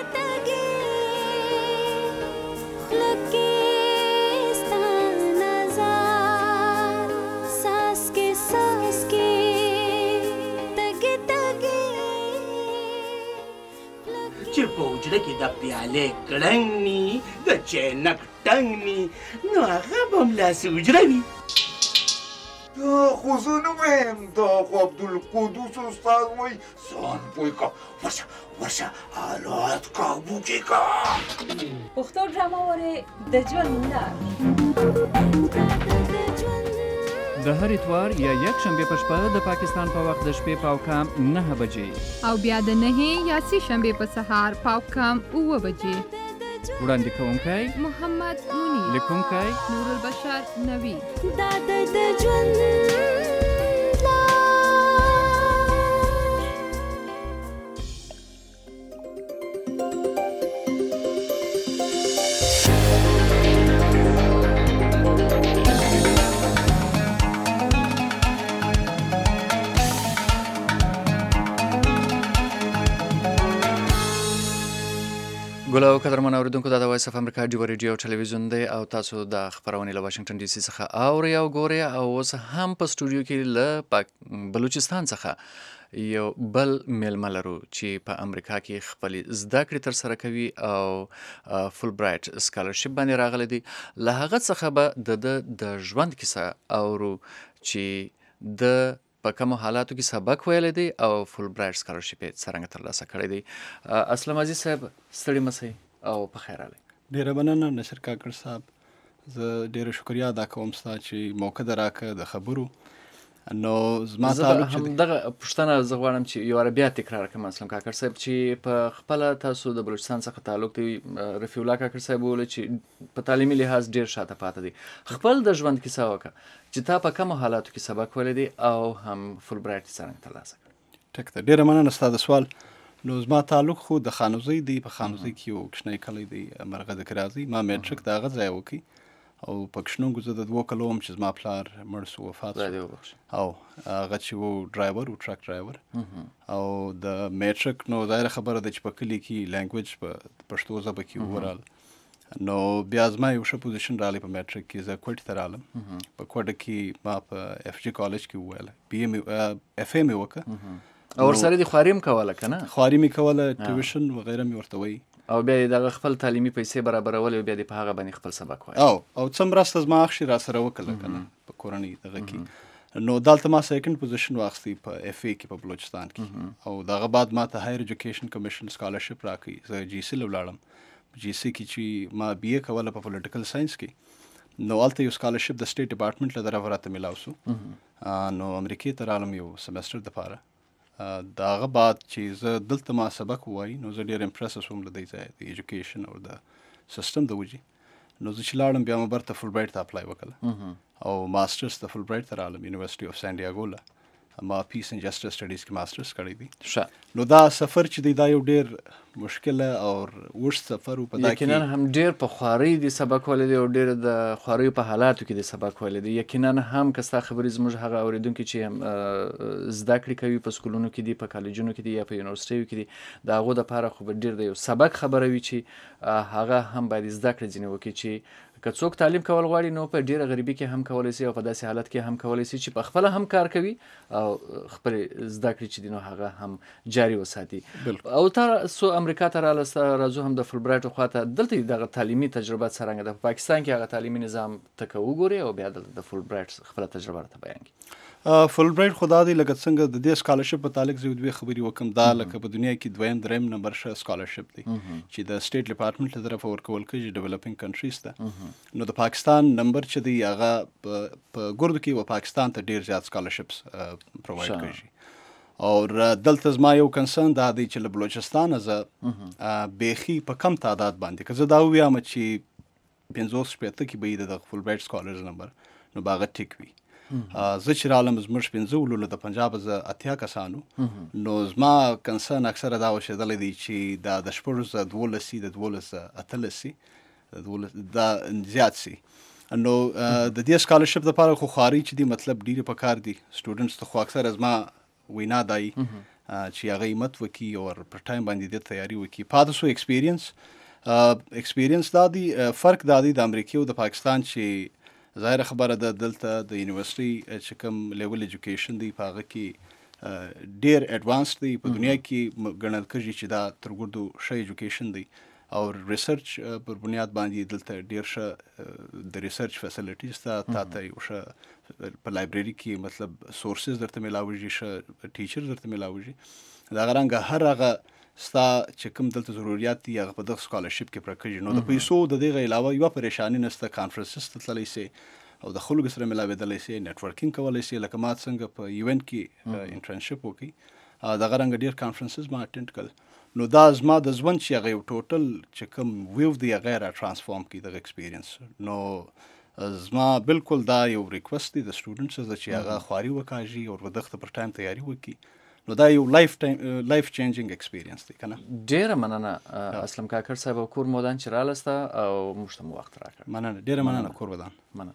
چې په حجره کې د پیالې کړنګ ني د چینک ټنګ ني نو هغه به همداسې حجره وي. دا خو زه نه وایم، دا خو عبدالقدوس استاد وایي ځان پوه کړه، ورشه حالات قابو کې کړه. پښتو ډرامه وره د ژوند لاره د هر اتوار یا یک شنبه په شپه د پاکستان په وخت د شپې پاوکام 9 بجې او بیا د 9 یا 3 شنبه په سهار پاوکام 9 بجې. وړاندې کوونکی محمد منیر، لیکونکی نور البشر نوید. دا د ژوند ګل او قدرمن اوریدونکو د وایس اف امریکا ډیو ریډیو ټلویزیون دی او تاسو د خبرونه له واشنگټن ډي سي څخه اوري او ګوري او اوس هم په سټوډیو کې له بلوچستان څخه یو بل میلمه لرو چې په امریکا کې خپل زده کړې تر سره کوي او فول برایټ سکالرشپ باندې راغلی دی. له هغه څخه به د ژوند کیسه اورو چې د په کومو حالاتو کې سبق ویلی دی او فول برایټ سکالرشپ یې څرنګه ترلاسه کړی دی. اسلام عزیز صاحب ستړي مسئ او په خیر راغلی. ډېره مننه نصر کاکړ صاحب، زه ډېره شکریا ادا کوم ستا چې موقع در راکړه د خبرو. نو زما تعلق هم دغه پوښتنه زه غواړم چې یو بیا تکرار کړم اسلام کاکړ صاحب چې په خپله تاسو د بلوچستان څخه تعلق دی. رفیع الله کاکړ صاحب وویل چې په تعلیمي لحاظ ډېر شاته پاته دی. خپل د ژوند کیسه وکړه چې تا په کومو حالاتو کې سبق ویلی دی او هم فول برایټ څرنګه ترلاسه کړی. ټیک ده، ډېره مننه ستا د سوال. نو زما تعلق خو د خانوزۍ دی. په خانوزۍ کې یو کوچنی کلی دی مرغه د کرازي. ما میټرک د هغه ځای وکړي او په کشنونګو زه د 2 کلو وم چې زما پلار مړ سو، وفات سو، او هغه چې و ډرایور و، ټرک ډرایور. او د میټرک نو ظاهره خبره ده چې په کلي کې لینګویج په پښتو ژبه کې وورال. نو بیا زما یو ښه پوزیشن راغلی په میټرک کې. زه کوټې ته رالم. په کوټه کې ما په اف جي کالج کې وویل، بي ام اف ای مې وکړه او ورسره دې خواري هم کوله که نه؟ خواري مې کوله، ټیوشن وغیره مې ورته وایي او بیا یې دغه خپل تعلیمي پیسې برابرولې او بیا دې په هغه باندې خپل سبق وایي. او څه مرسته زما اخښې را سره وکړله که نه په کورنۍ دغه کې. نو دلته ما سیکنډ پوزیشن واخیستی په اف ای کې په بلوچستان کې. او دغه بعد ما ته هایر ایجوکیشن کمیشن سکالرشپ راکړي. زه جی سی ولاړم. جی سی کې چې ما بی ای کوله په پولیټیکل ساینس کې. نو هلته یو سکالرشپ د سټیټ ډپارټمنټ له طرفه راته میلاو سو. نو امریکې ته رالم یو سمستر دپاره. د هغه بعد چې زه دلته ما سبق ووایي نو زه ډېر امپریسس وم له دې ځایه د ایجوکیشن او د سیستم د وجې. نو زه چې لاړم بیا مې برته فول برایټ ته اپلای وکړله او ماسټرس د فول برایټ ته رالم یونیورسټي اف سان ډیاګو له. ما پیس اینڈ جسټس سټډیز کې ماسټرس کړی دی. نو دا سفر چې دی دا یو ډېر مشکله او اوږد سفر و. په دا کې یقینا هم ډېر په خوارۍ دې سبق ویلی دی او ډېر د خواریو په حالاتو کې دې سبق ویلی دی. یقینا هم که ستا خبرې زموږ هغه اورېدونکي چې زده کړې کوي په سکولونو کې دي، په کالجونو کې دي یا په یونیورسټیو کې دي، د هغو دپاره خو به ډېر د یو سبق خبره وي چې هغه هم باید زده کړې ځینې وکړي چې که څوک تعلیم کول غواړي نو په ډیره غریبي کې هم کولی سي او په داسې حالت کې هم کولی سي چې په خپله هم کار کوي او خپل زده کړې چې دي نو هغه هم جاري وساتي. او تاسو امریکا ته راځو هم د فول برایټ خواته. دلته دغه تعلیمي تجربه څرنګه ده؟ په پاکستان کې هغه تعلیمي نظام ته که وګورې او بیا دلته د فول برایټ خپله تجربه راته بیان کړي. فول برایټ خو دا دی لکه څنګه د دې سکالرشپ په تعلق زه دوې خبرې وکړم. دا لکه په دنیا کې دویم دریم نمبر ښه سکالرشپ دی چې د سټیټ ډپارټمنټ له طرفه ورکول کېږي ډیولپینګ کنټریز ته. نو د پاکستان نمبر چې دی هغه په ګردو کې و پاکستان ته ډېر زیات سکالرشپس پرووایډ کېږي. او دلته زما یو کنسرن دا دی چې له بلوچستانه زه بیخي په کم تعداد باندې که زه دا ووایم چې 50-60 کې به یې د فول برایټ سکالرز نمبر نو به هغه ټیک وي. زه چې رالم زموږ 15 ولو د پنجاب زه 80 کسانو. نو زما کنسرن اکثره دا اوسېدلی دی چې دا د 12 د 12 دا زیات سي. نو د دې سکالرشپ دپاره خو خواري چې دی مطلب ډېرې په کار دي. سټوډنټس ته خو اکثره زما وینا دای چې هغه همت وکړي او پر ټایم باندې د تیاری وکړي. پاتې سو ایکسپیرینس دا دی. فرق دا دی د امریکې او د پاکستان چې ظاهره خبره ده دلته د یونیورسټي چې کوم لیول ایجوکیشن دی په هغه کې ډېر ایډوانس دی. په دنیا کې ګڼل کېږي چې دا تر ګردو ښه ایجوکیشن دی او ریسرچ پر بنیاد باندې دلته ډېر ښه د ریسرچ فیسلټیز ته یو ښه په لایبرري کې مطلب سورسز درته میلاوږي، ښه ټیچر درته میلاوږي. د هغه رنګه هر هغه ستا چې کوم دلته ضروریات دي هغه په دغه سکالرشپ کې پوره کېږي. نو د پیسو د دغه علاوه یوه پریشاني نشته. کانفرنسز ته تللی سي او د خلکو سره ملاوېدلی سي، نیټورکینګ کولی سي. لکه ما څنګه په یو ان کې انټرنشپ وکړي دغه رنګه ډېر کانفرنسز ما اټینډ کړل. نو دا زما د ژوند چې هغه یو ټوټل چې کوم ویو دی هغه را ټرانسفارم کړي دغه ایکسپیرینس. نو زما بالکل دا یو ریکوست دی د سټوډنټس چې هغه خواري وکاږي او د دغه پر ټایم تیاری وکړي. نو دا یو لایف چینجینګ ایکسپیرینس دی کنه. ډیره مننه اسلم کاکړ صاحب او کور مودان چې رالسته او موږ ته مو وخت راکړ. مننه، ډیره مننه کور ودان. مننه.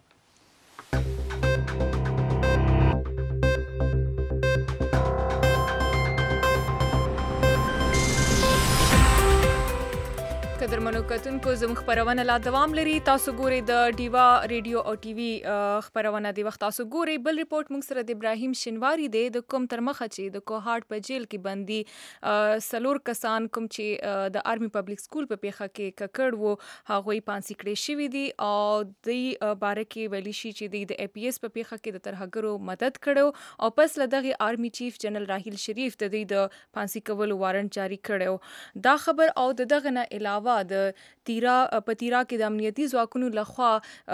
قدرمنو کتونکو زموږ خبرونه لا دوام لري. تاسو ګورئ د ډیوا ریډیو او ټي وي خبرونه دی وخت تاسو ګورئ. بل ریپورت موږ سره د ابراهیم شینواری دی د کوم تر مخه چې د کوهاټ په جیل کې بندي سلور کسان کوم چې د آرمي پبلک سکول په پیخه کې ککړ وو هغوی پانسي کړي شوي دي او د باره کې ویلي شي چې د اي پی اس په پیخه کې د ترهګرو مدد کړو او پس له دغه آرمي چیف جنرال راهیل شریف د د پانسي کولو وارنټ جاری کړو. دا خبر او دغه نه علاوه د تیرا کې د امنیتي ځواکونو لخوا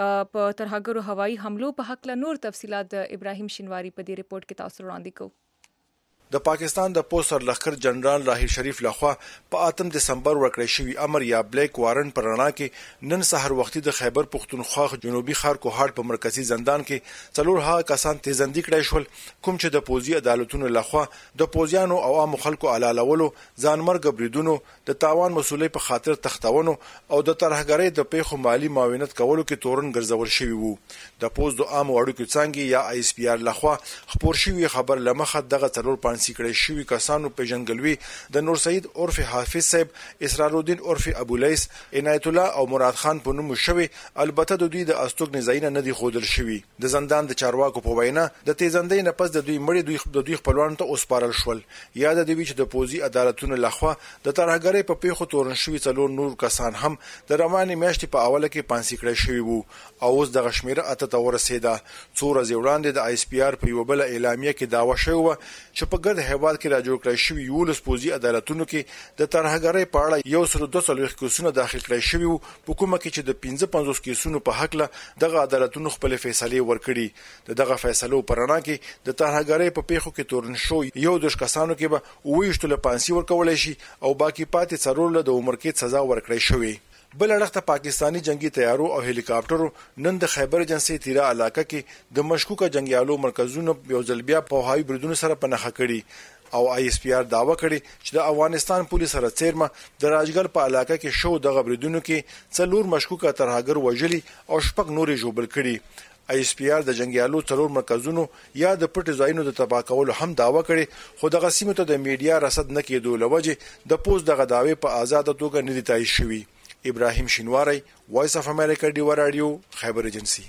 په ترهګرو هوایي حملو په حق له نور تفصيلات د ابراهیم شینواری په دې ریپورت کې تاسو وړاندې کوو. د پاکستان د پوسټر لخر جنرال راهیل شریف لخوا په 8 دسمبر ورکړی شوی امر یا بلیک وارنټ پر رڼا کې نن سحر وختي د خیبر پختونخوا جنوبي ښار کوهاټ په مرکزی زندان کې څلور ها کسان تیزندي کړای شول کوم چې د پوزي عدالتونو لخوا د پوزیانو او عام خلکو علالولو ځانمرګ بریدونو د تاوان مسولې په خاطر تختونو او د ترهګرۍ د پیښو مالی معاونت کولو کې تورن ګرځول شوی وو. د پوز د عام وړوکو څنګه یا آی اس پی آر لخوا خبر شوی خبر لمخه دغه څلور سیکړی شوی کسانو پیژنګلوي د نور سعید عرف حافظ صاحب، اسرار الدین عرف ابو لیث، عنایت الله او مراد خان په نوم شوی. البته د دوی د استوګ نزاینه نه دی خودل شوی. د زندان د چارواکو په وینا د تیزندۍ نه پس د دوی مړي د دوی خپلوان ته اوسپارل شول. یا د دوی چې د پوزي عدالتونو لخوا د ترهګرۍ په پیښو تورن شوی څلور نور کسان هم د رواني میاشتې په اوله کې پانسي کړی شوی وو او اوس د غشمیره اته ته ورسېده. څو ورځې وړاندې د آی اس پی آر په یو بل اعلامیه کې داوا شوی و چې په ګرد هیواد کې را جوړ کړی شوی یولس پوزي عدالتونو کې د ترهګرۍ په اړه یو سل 240 کیسونه داخل کړی شوی وو په کومه کې چې د 55 کیسونو په حق له دغه عدالتونو خپل فیصله ورکړي. دغه فیصلو پر رڼا کې د ترهګرۍ په پیښو کې تورن شو یو د کسانو کې به وېشتل پانسي ورکول شي او باقی پاتې څلور له عمر کې سزا ورکړی شوی. بل اړخ پاکستانی جنگي تیارو او هلیکاپټرو نن د خیبر ایجنسی تیرا علاقه کې د مشکوکه جنگیالو مرکزونو یو ځل بیا په هوایي بریدونو سره پنهخه کړي او آی اس پی آر داوا کړي چې د افغانستان پولیس سره څیرمه د راجګل په علاقه کې شو دغه بریدونو کې څلور مشکوکه ترهګر وژلي او شپږ نورې ژوبل کړي. آی اس پی آر د جنگیالو څلور مرکزونو یا د پټ ځایونو د تباہ کولو هم داوا کړي خو دغه سیمه ته د میډیا رصد نه کېدو لوجه د پوز دغه داوی په آزاد توګه نه دی تایید شوی. ابراهیم شینواری، وایس اف امریکا ډیوا رادیو، خیبر ایجنسی.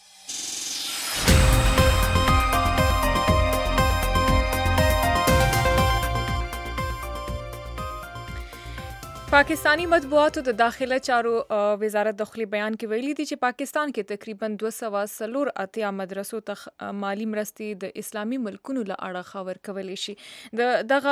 پاکستانی مطبوعاتو د داخله چارو وزارت داخلي بیان کې ویلي دي چې پاکستان کې تقریبا 240 مدرسو ته مالی مرستې د اسلامي ملکونو له اړه خبر کولې شي. دغه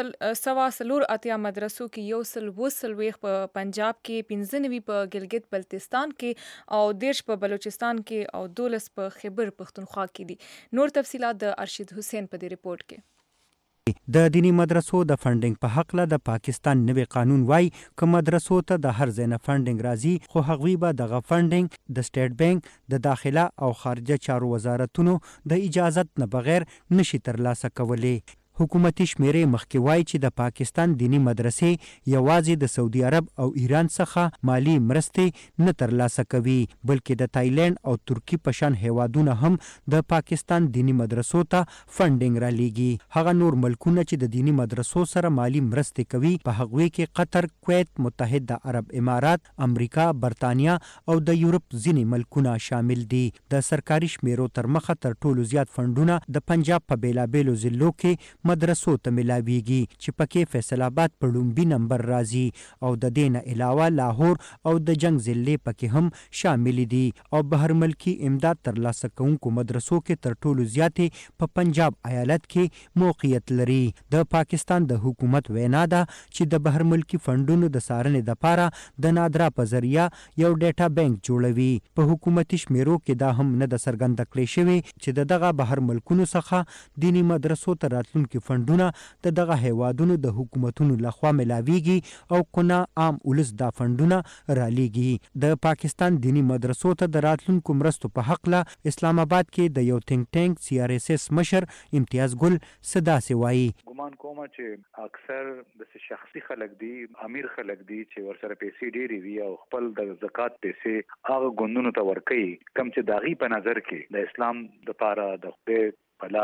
240 مدرسو کې یو سل وسلويخ په پنجاب کې، 95 په ګلګت بلتستان کې او 10 په بلوچستان کې او 12 په خیبر پختونخوا کې دي. نور تفصيلات د ارشد حسین په دې ریپورت کې. د دینی مدرسو د فنډینګ په حق له د پاکستان نوی قانون وای ک مدرسو ته د هر ځای نه فنډینګ راځي خو هغوی به دغه فنډینګ د سټیټ بانک، د داخله او خارجه چارو وزارتونو د اجازت نه بغیر نشي ترلاسه کولی. حکومتي شمیرې مخکې وایي چې د پاکستان دینی مدرسې یوازې د سعودي عرب او ایران څخه مالی مرستې نه ترلاسه کوي بلکې د تایلند او ترکی په شان هیوادونه هم د پاکستان دینی مدرسو ته فنډینګ را لیږي. هغه نور ملکونه چې د دینی مدرسو سره مالی مرستې کوي په هغوی کې قطر، کویت، متحده عرب امارات، امریکا، برطانیا او د یورپ ځینې ملکونه شامل دي. د سرکاري شمیرو تر مخه تر ټولو زیات فنډونه د پنجاب په بیلابیلو ضلعو کې مدرسو ته ملاویږي چې پکې فیصل آباد په لومبي نمبر راځي او د دې نه علاوه لاهور او د جنگ ضلع پکې هم شامل دي او بهر ملکی امداد ترلاسه کوونکو مدرسو کې تر ټولو زیاتې په پنجاب ایالت کې موقعیت لري. د پاکستان د حکومت وینا ده چې د بهر ملکی فنډونو د څارنې لپاره د نادرا په ذریعہ یو ډیټا بانک جوړوي. په حکومتي شمیرو کې دا هم نه د څرګنده کړی شوی چې دغه بهر ملکونو څخه دینی مدرسو ته راتلونکي فنډونه د دغه هیوادونو د حکومتونو لخوا ملاویږي او کونه عام ولس دا فنډونه رالیږي. د پاکستان دینی مدرسو ته د راتلونکو مرستو په حق له اسلام آباد کې د یو تھنک ټینک سی آر اس اس مشر امتیاز ګل صدا سی وایي ګمان کوم چې اکثر د شخصي خلک دي، امیر خلک دي چې ورسره پیسې ډېری وي او خپل د زکات پیسې هغه ګوندونو ته ورکوي کم چې داغي په نظر کې د اسلام د پاره د خپل پلار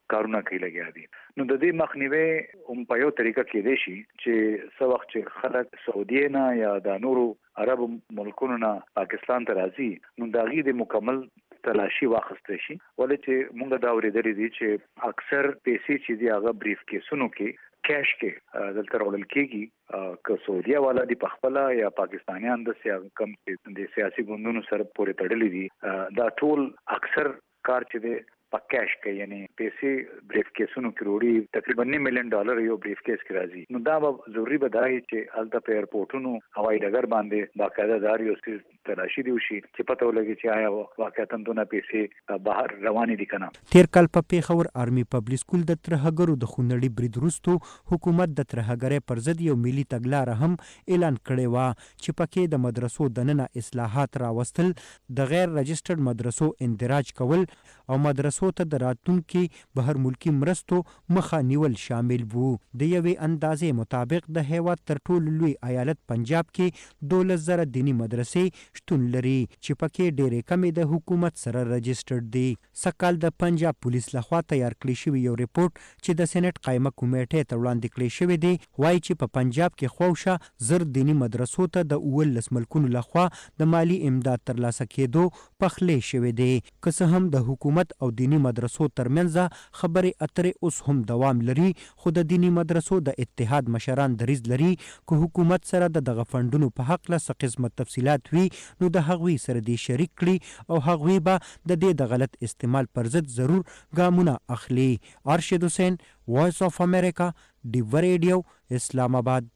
کارونه کوي لګیا دي. نو د دې مخنیوي هم په یو طریقه کې دی شي چې څو وخت چې خلک سعودي نه یا د نورو عرب ملکونو نه پاکستان ته راځي نو د هغې د مکمل تلاشي واخیستل شي. ولې چې موږ دا اورېدلي دي چې اکثر پیسې چې دي هغه بریف کیسونو کې کیش کې دلته راوړل کېږي که سعودي والا دي په خپله یا پاکستانیان د کم د سیاسي ګوندونو سره پورې تړلي دي دا ټول اکثر کار چې دی په کیش کې یعنی پیسې بریف کیسونو کې وروړي تقریبا $9 ملیون یو بریف کیس کې راځي. نو دا به ضروري به دا وي چې هلته په ایرپورټونو هوایي ډګر باندې باقاعده دا یو څیز تلاشي دی وشي چې پته ولګي چې آیا واقعتاً دونه پیسې بهر روانې دي که نه. تیر کال په پیښور آرمي پبلک سکول د ترهګرو د خونړي برید وروستو حکومت د ترهګرۍ پر ضد یو ملي تګلاره هم اعلان کړې وه چې پکې د مدرسو دننه اصلاحات راوستل، د غیر رجسټرډ مدرسو اندراج کول او مدرسو ته د راتلونکي بهر ملکي مرستو مخه نیول شامل وو. د یوې اندازې مطابق د هیواد تر ټولو لوی ایالت پنجاب کې 12,000 دیني مدرسې شتون لري چې پکې ډېرې کمې د حکومت سره رجسټرډ دي. سکال د پنجاب پولیس لخوا تیار کړی شوی یو ریپورت چې د سېنات قایمه کمیټې ته وړاندې کړی شوی دی وایي چې په پنجاب کې خواوشا 1000 دیني مدرسو ته د 19 ملکونو لخوا د مالی امداد ترلاسه کېدو پخلی شوی دی. که څه هم د حکومت او دینی مدرسو ترمنځ خبرې اترې اوس هم دوام لري، خو د دینی مدرسو د اتحاد مشران دریځ لري که حکومت سره د دغه فنډونو په هکله څه قسمه تفصیلات وي نو د هغوی سره دې شریک کړي او هغوی به د دې د غلط استعمال پر ضد ضرور ګامونه اخلي. ارشد حسین، وایس آف امریکا، ډیو ریډیو، اسلام آباد.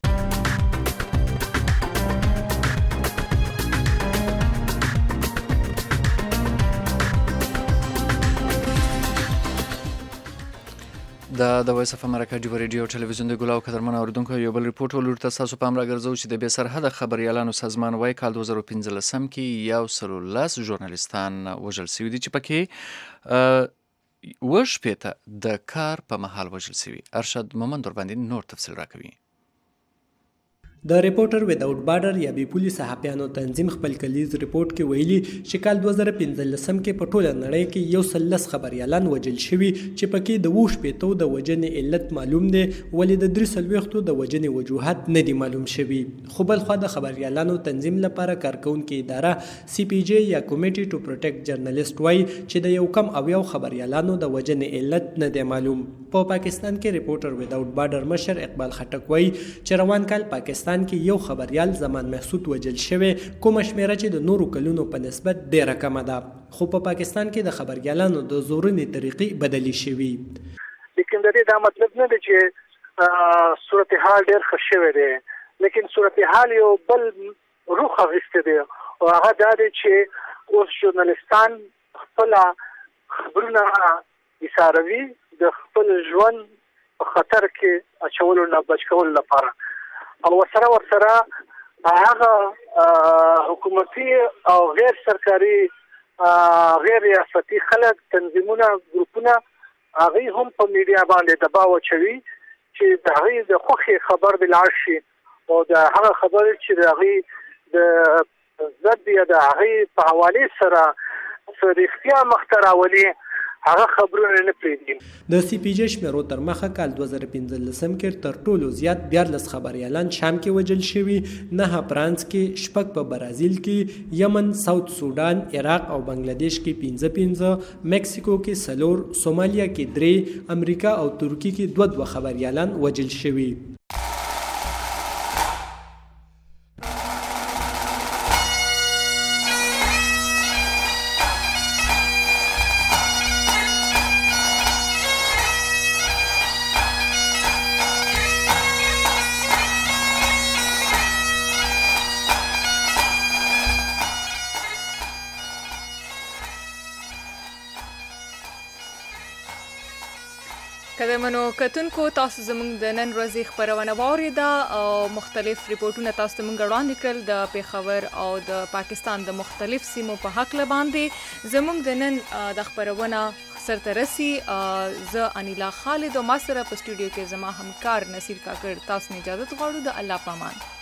د وایس اف امریکا ډیو ریډیو ټلویزیون د ګلاو قدرمن اوریدونکو یو بل ریپورت ولور تاسو په امر راګرځو چې د بې سرحده خبريالانو سازمان وايي کال 2015 کې 110 ژورنالیستان وژل شوي دي چې پکې وشپېته د کار په مهال وژل شوي. ارشد مومند ورباندې نور تفصیل راکوي. د ریپورټر وداوټ بارډر یا بې پولي صحافیانو تنظیم خپل کلیز ریپورت کې ویلي چې کال 2015 کې په ټوله نړۍ کې 110 خبريالان وژل شوي چې پکې د 20 د وژنې علت معلوم دی ولې د 43 د وژنې وجوهات نه دي معلوم شوي. خو بل خوا د خبريالانو تنظیم لپاره کارکونکو اداره CPJ یا کمیټي ټو پروټیکټ جرنالیست وایي چې د یو کم او یو خبريالانو د وژنې علت نه دی معلوم. په پاکستان کې ریپورټر وداوټ بارډر مشر اقبال خټک وایي چې روان کال پاکستان کې یو خبريال زمان محسود وژل شوی کومه شمیره چې د نورو کلونو په نسبت ډیره کمه ده. خو په پاکستان کې د خبريالانو د زورنې طریقې بدلی شوي. لیکن د دې دا مطلب نه دی چې صورتحال ډیر ښه شوی دی، لیکن صورتحال یو بل روح اخیستی دی او هغه دا دی چې اوس ژورنالیستان خپل خبرونه ایساروي د خپل ژوند په خطر کې اچولو نه بچ کولو لپاره او ورسره هغه حکومتي او غیر سرکاري غیر ریاستي خلک تنظیمونه ګروپونه هغه هم په میډیا باندې دباو چوي چې د هغه د خوخي خبر بلار شي او د هغه خبر چې د هغه د زد یا د هغه په حواله سره سريختیا مختراولي هغه خبرونه نه پریږدي. د CPJ شمیرو تر مخه کال 2015 کې تر ټولو زیات 14 خبريالان شام کې وژل شوي، 9 فرانس کې، 6 په برازیل کې، یمن، ساوث سودان، عراق او بنگلاديش کې 15، مکسیکو کې 4، سومالیا کې 3، امریکا او ترکی کې 2 خبريالان وژل شوي. قدرمنو کتونکو تاسو زموږ د نن ورځې خبرونه واوریده او مختلف ریپورتونه تاسو ته موږ وړاندې کړل د پیښور او د پاکستان د مختلف سیمو په حق باندې. زموږ د نن د خبرونه سرته رسي. زه انیلا خالد او ما سره په سټوډیو کې زما همکار نصیر کاکړ تاسو نه اجازه غواړو. د الله پامان.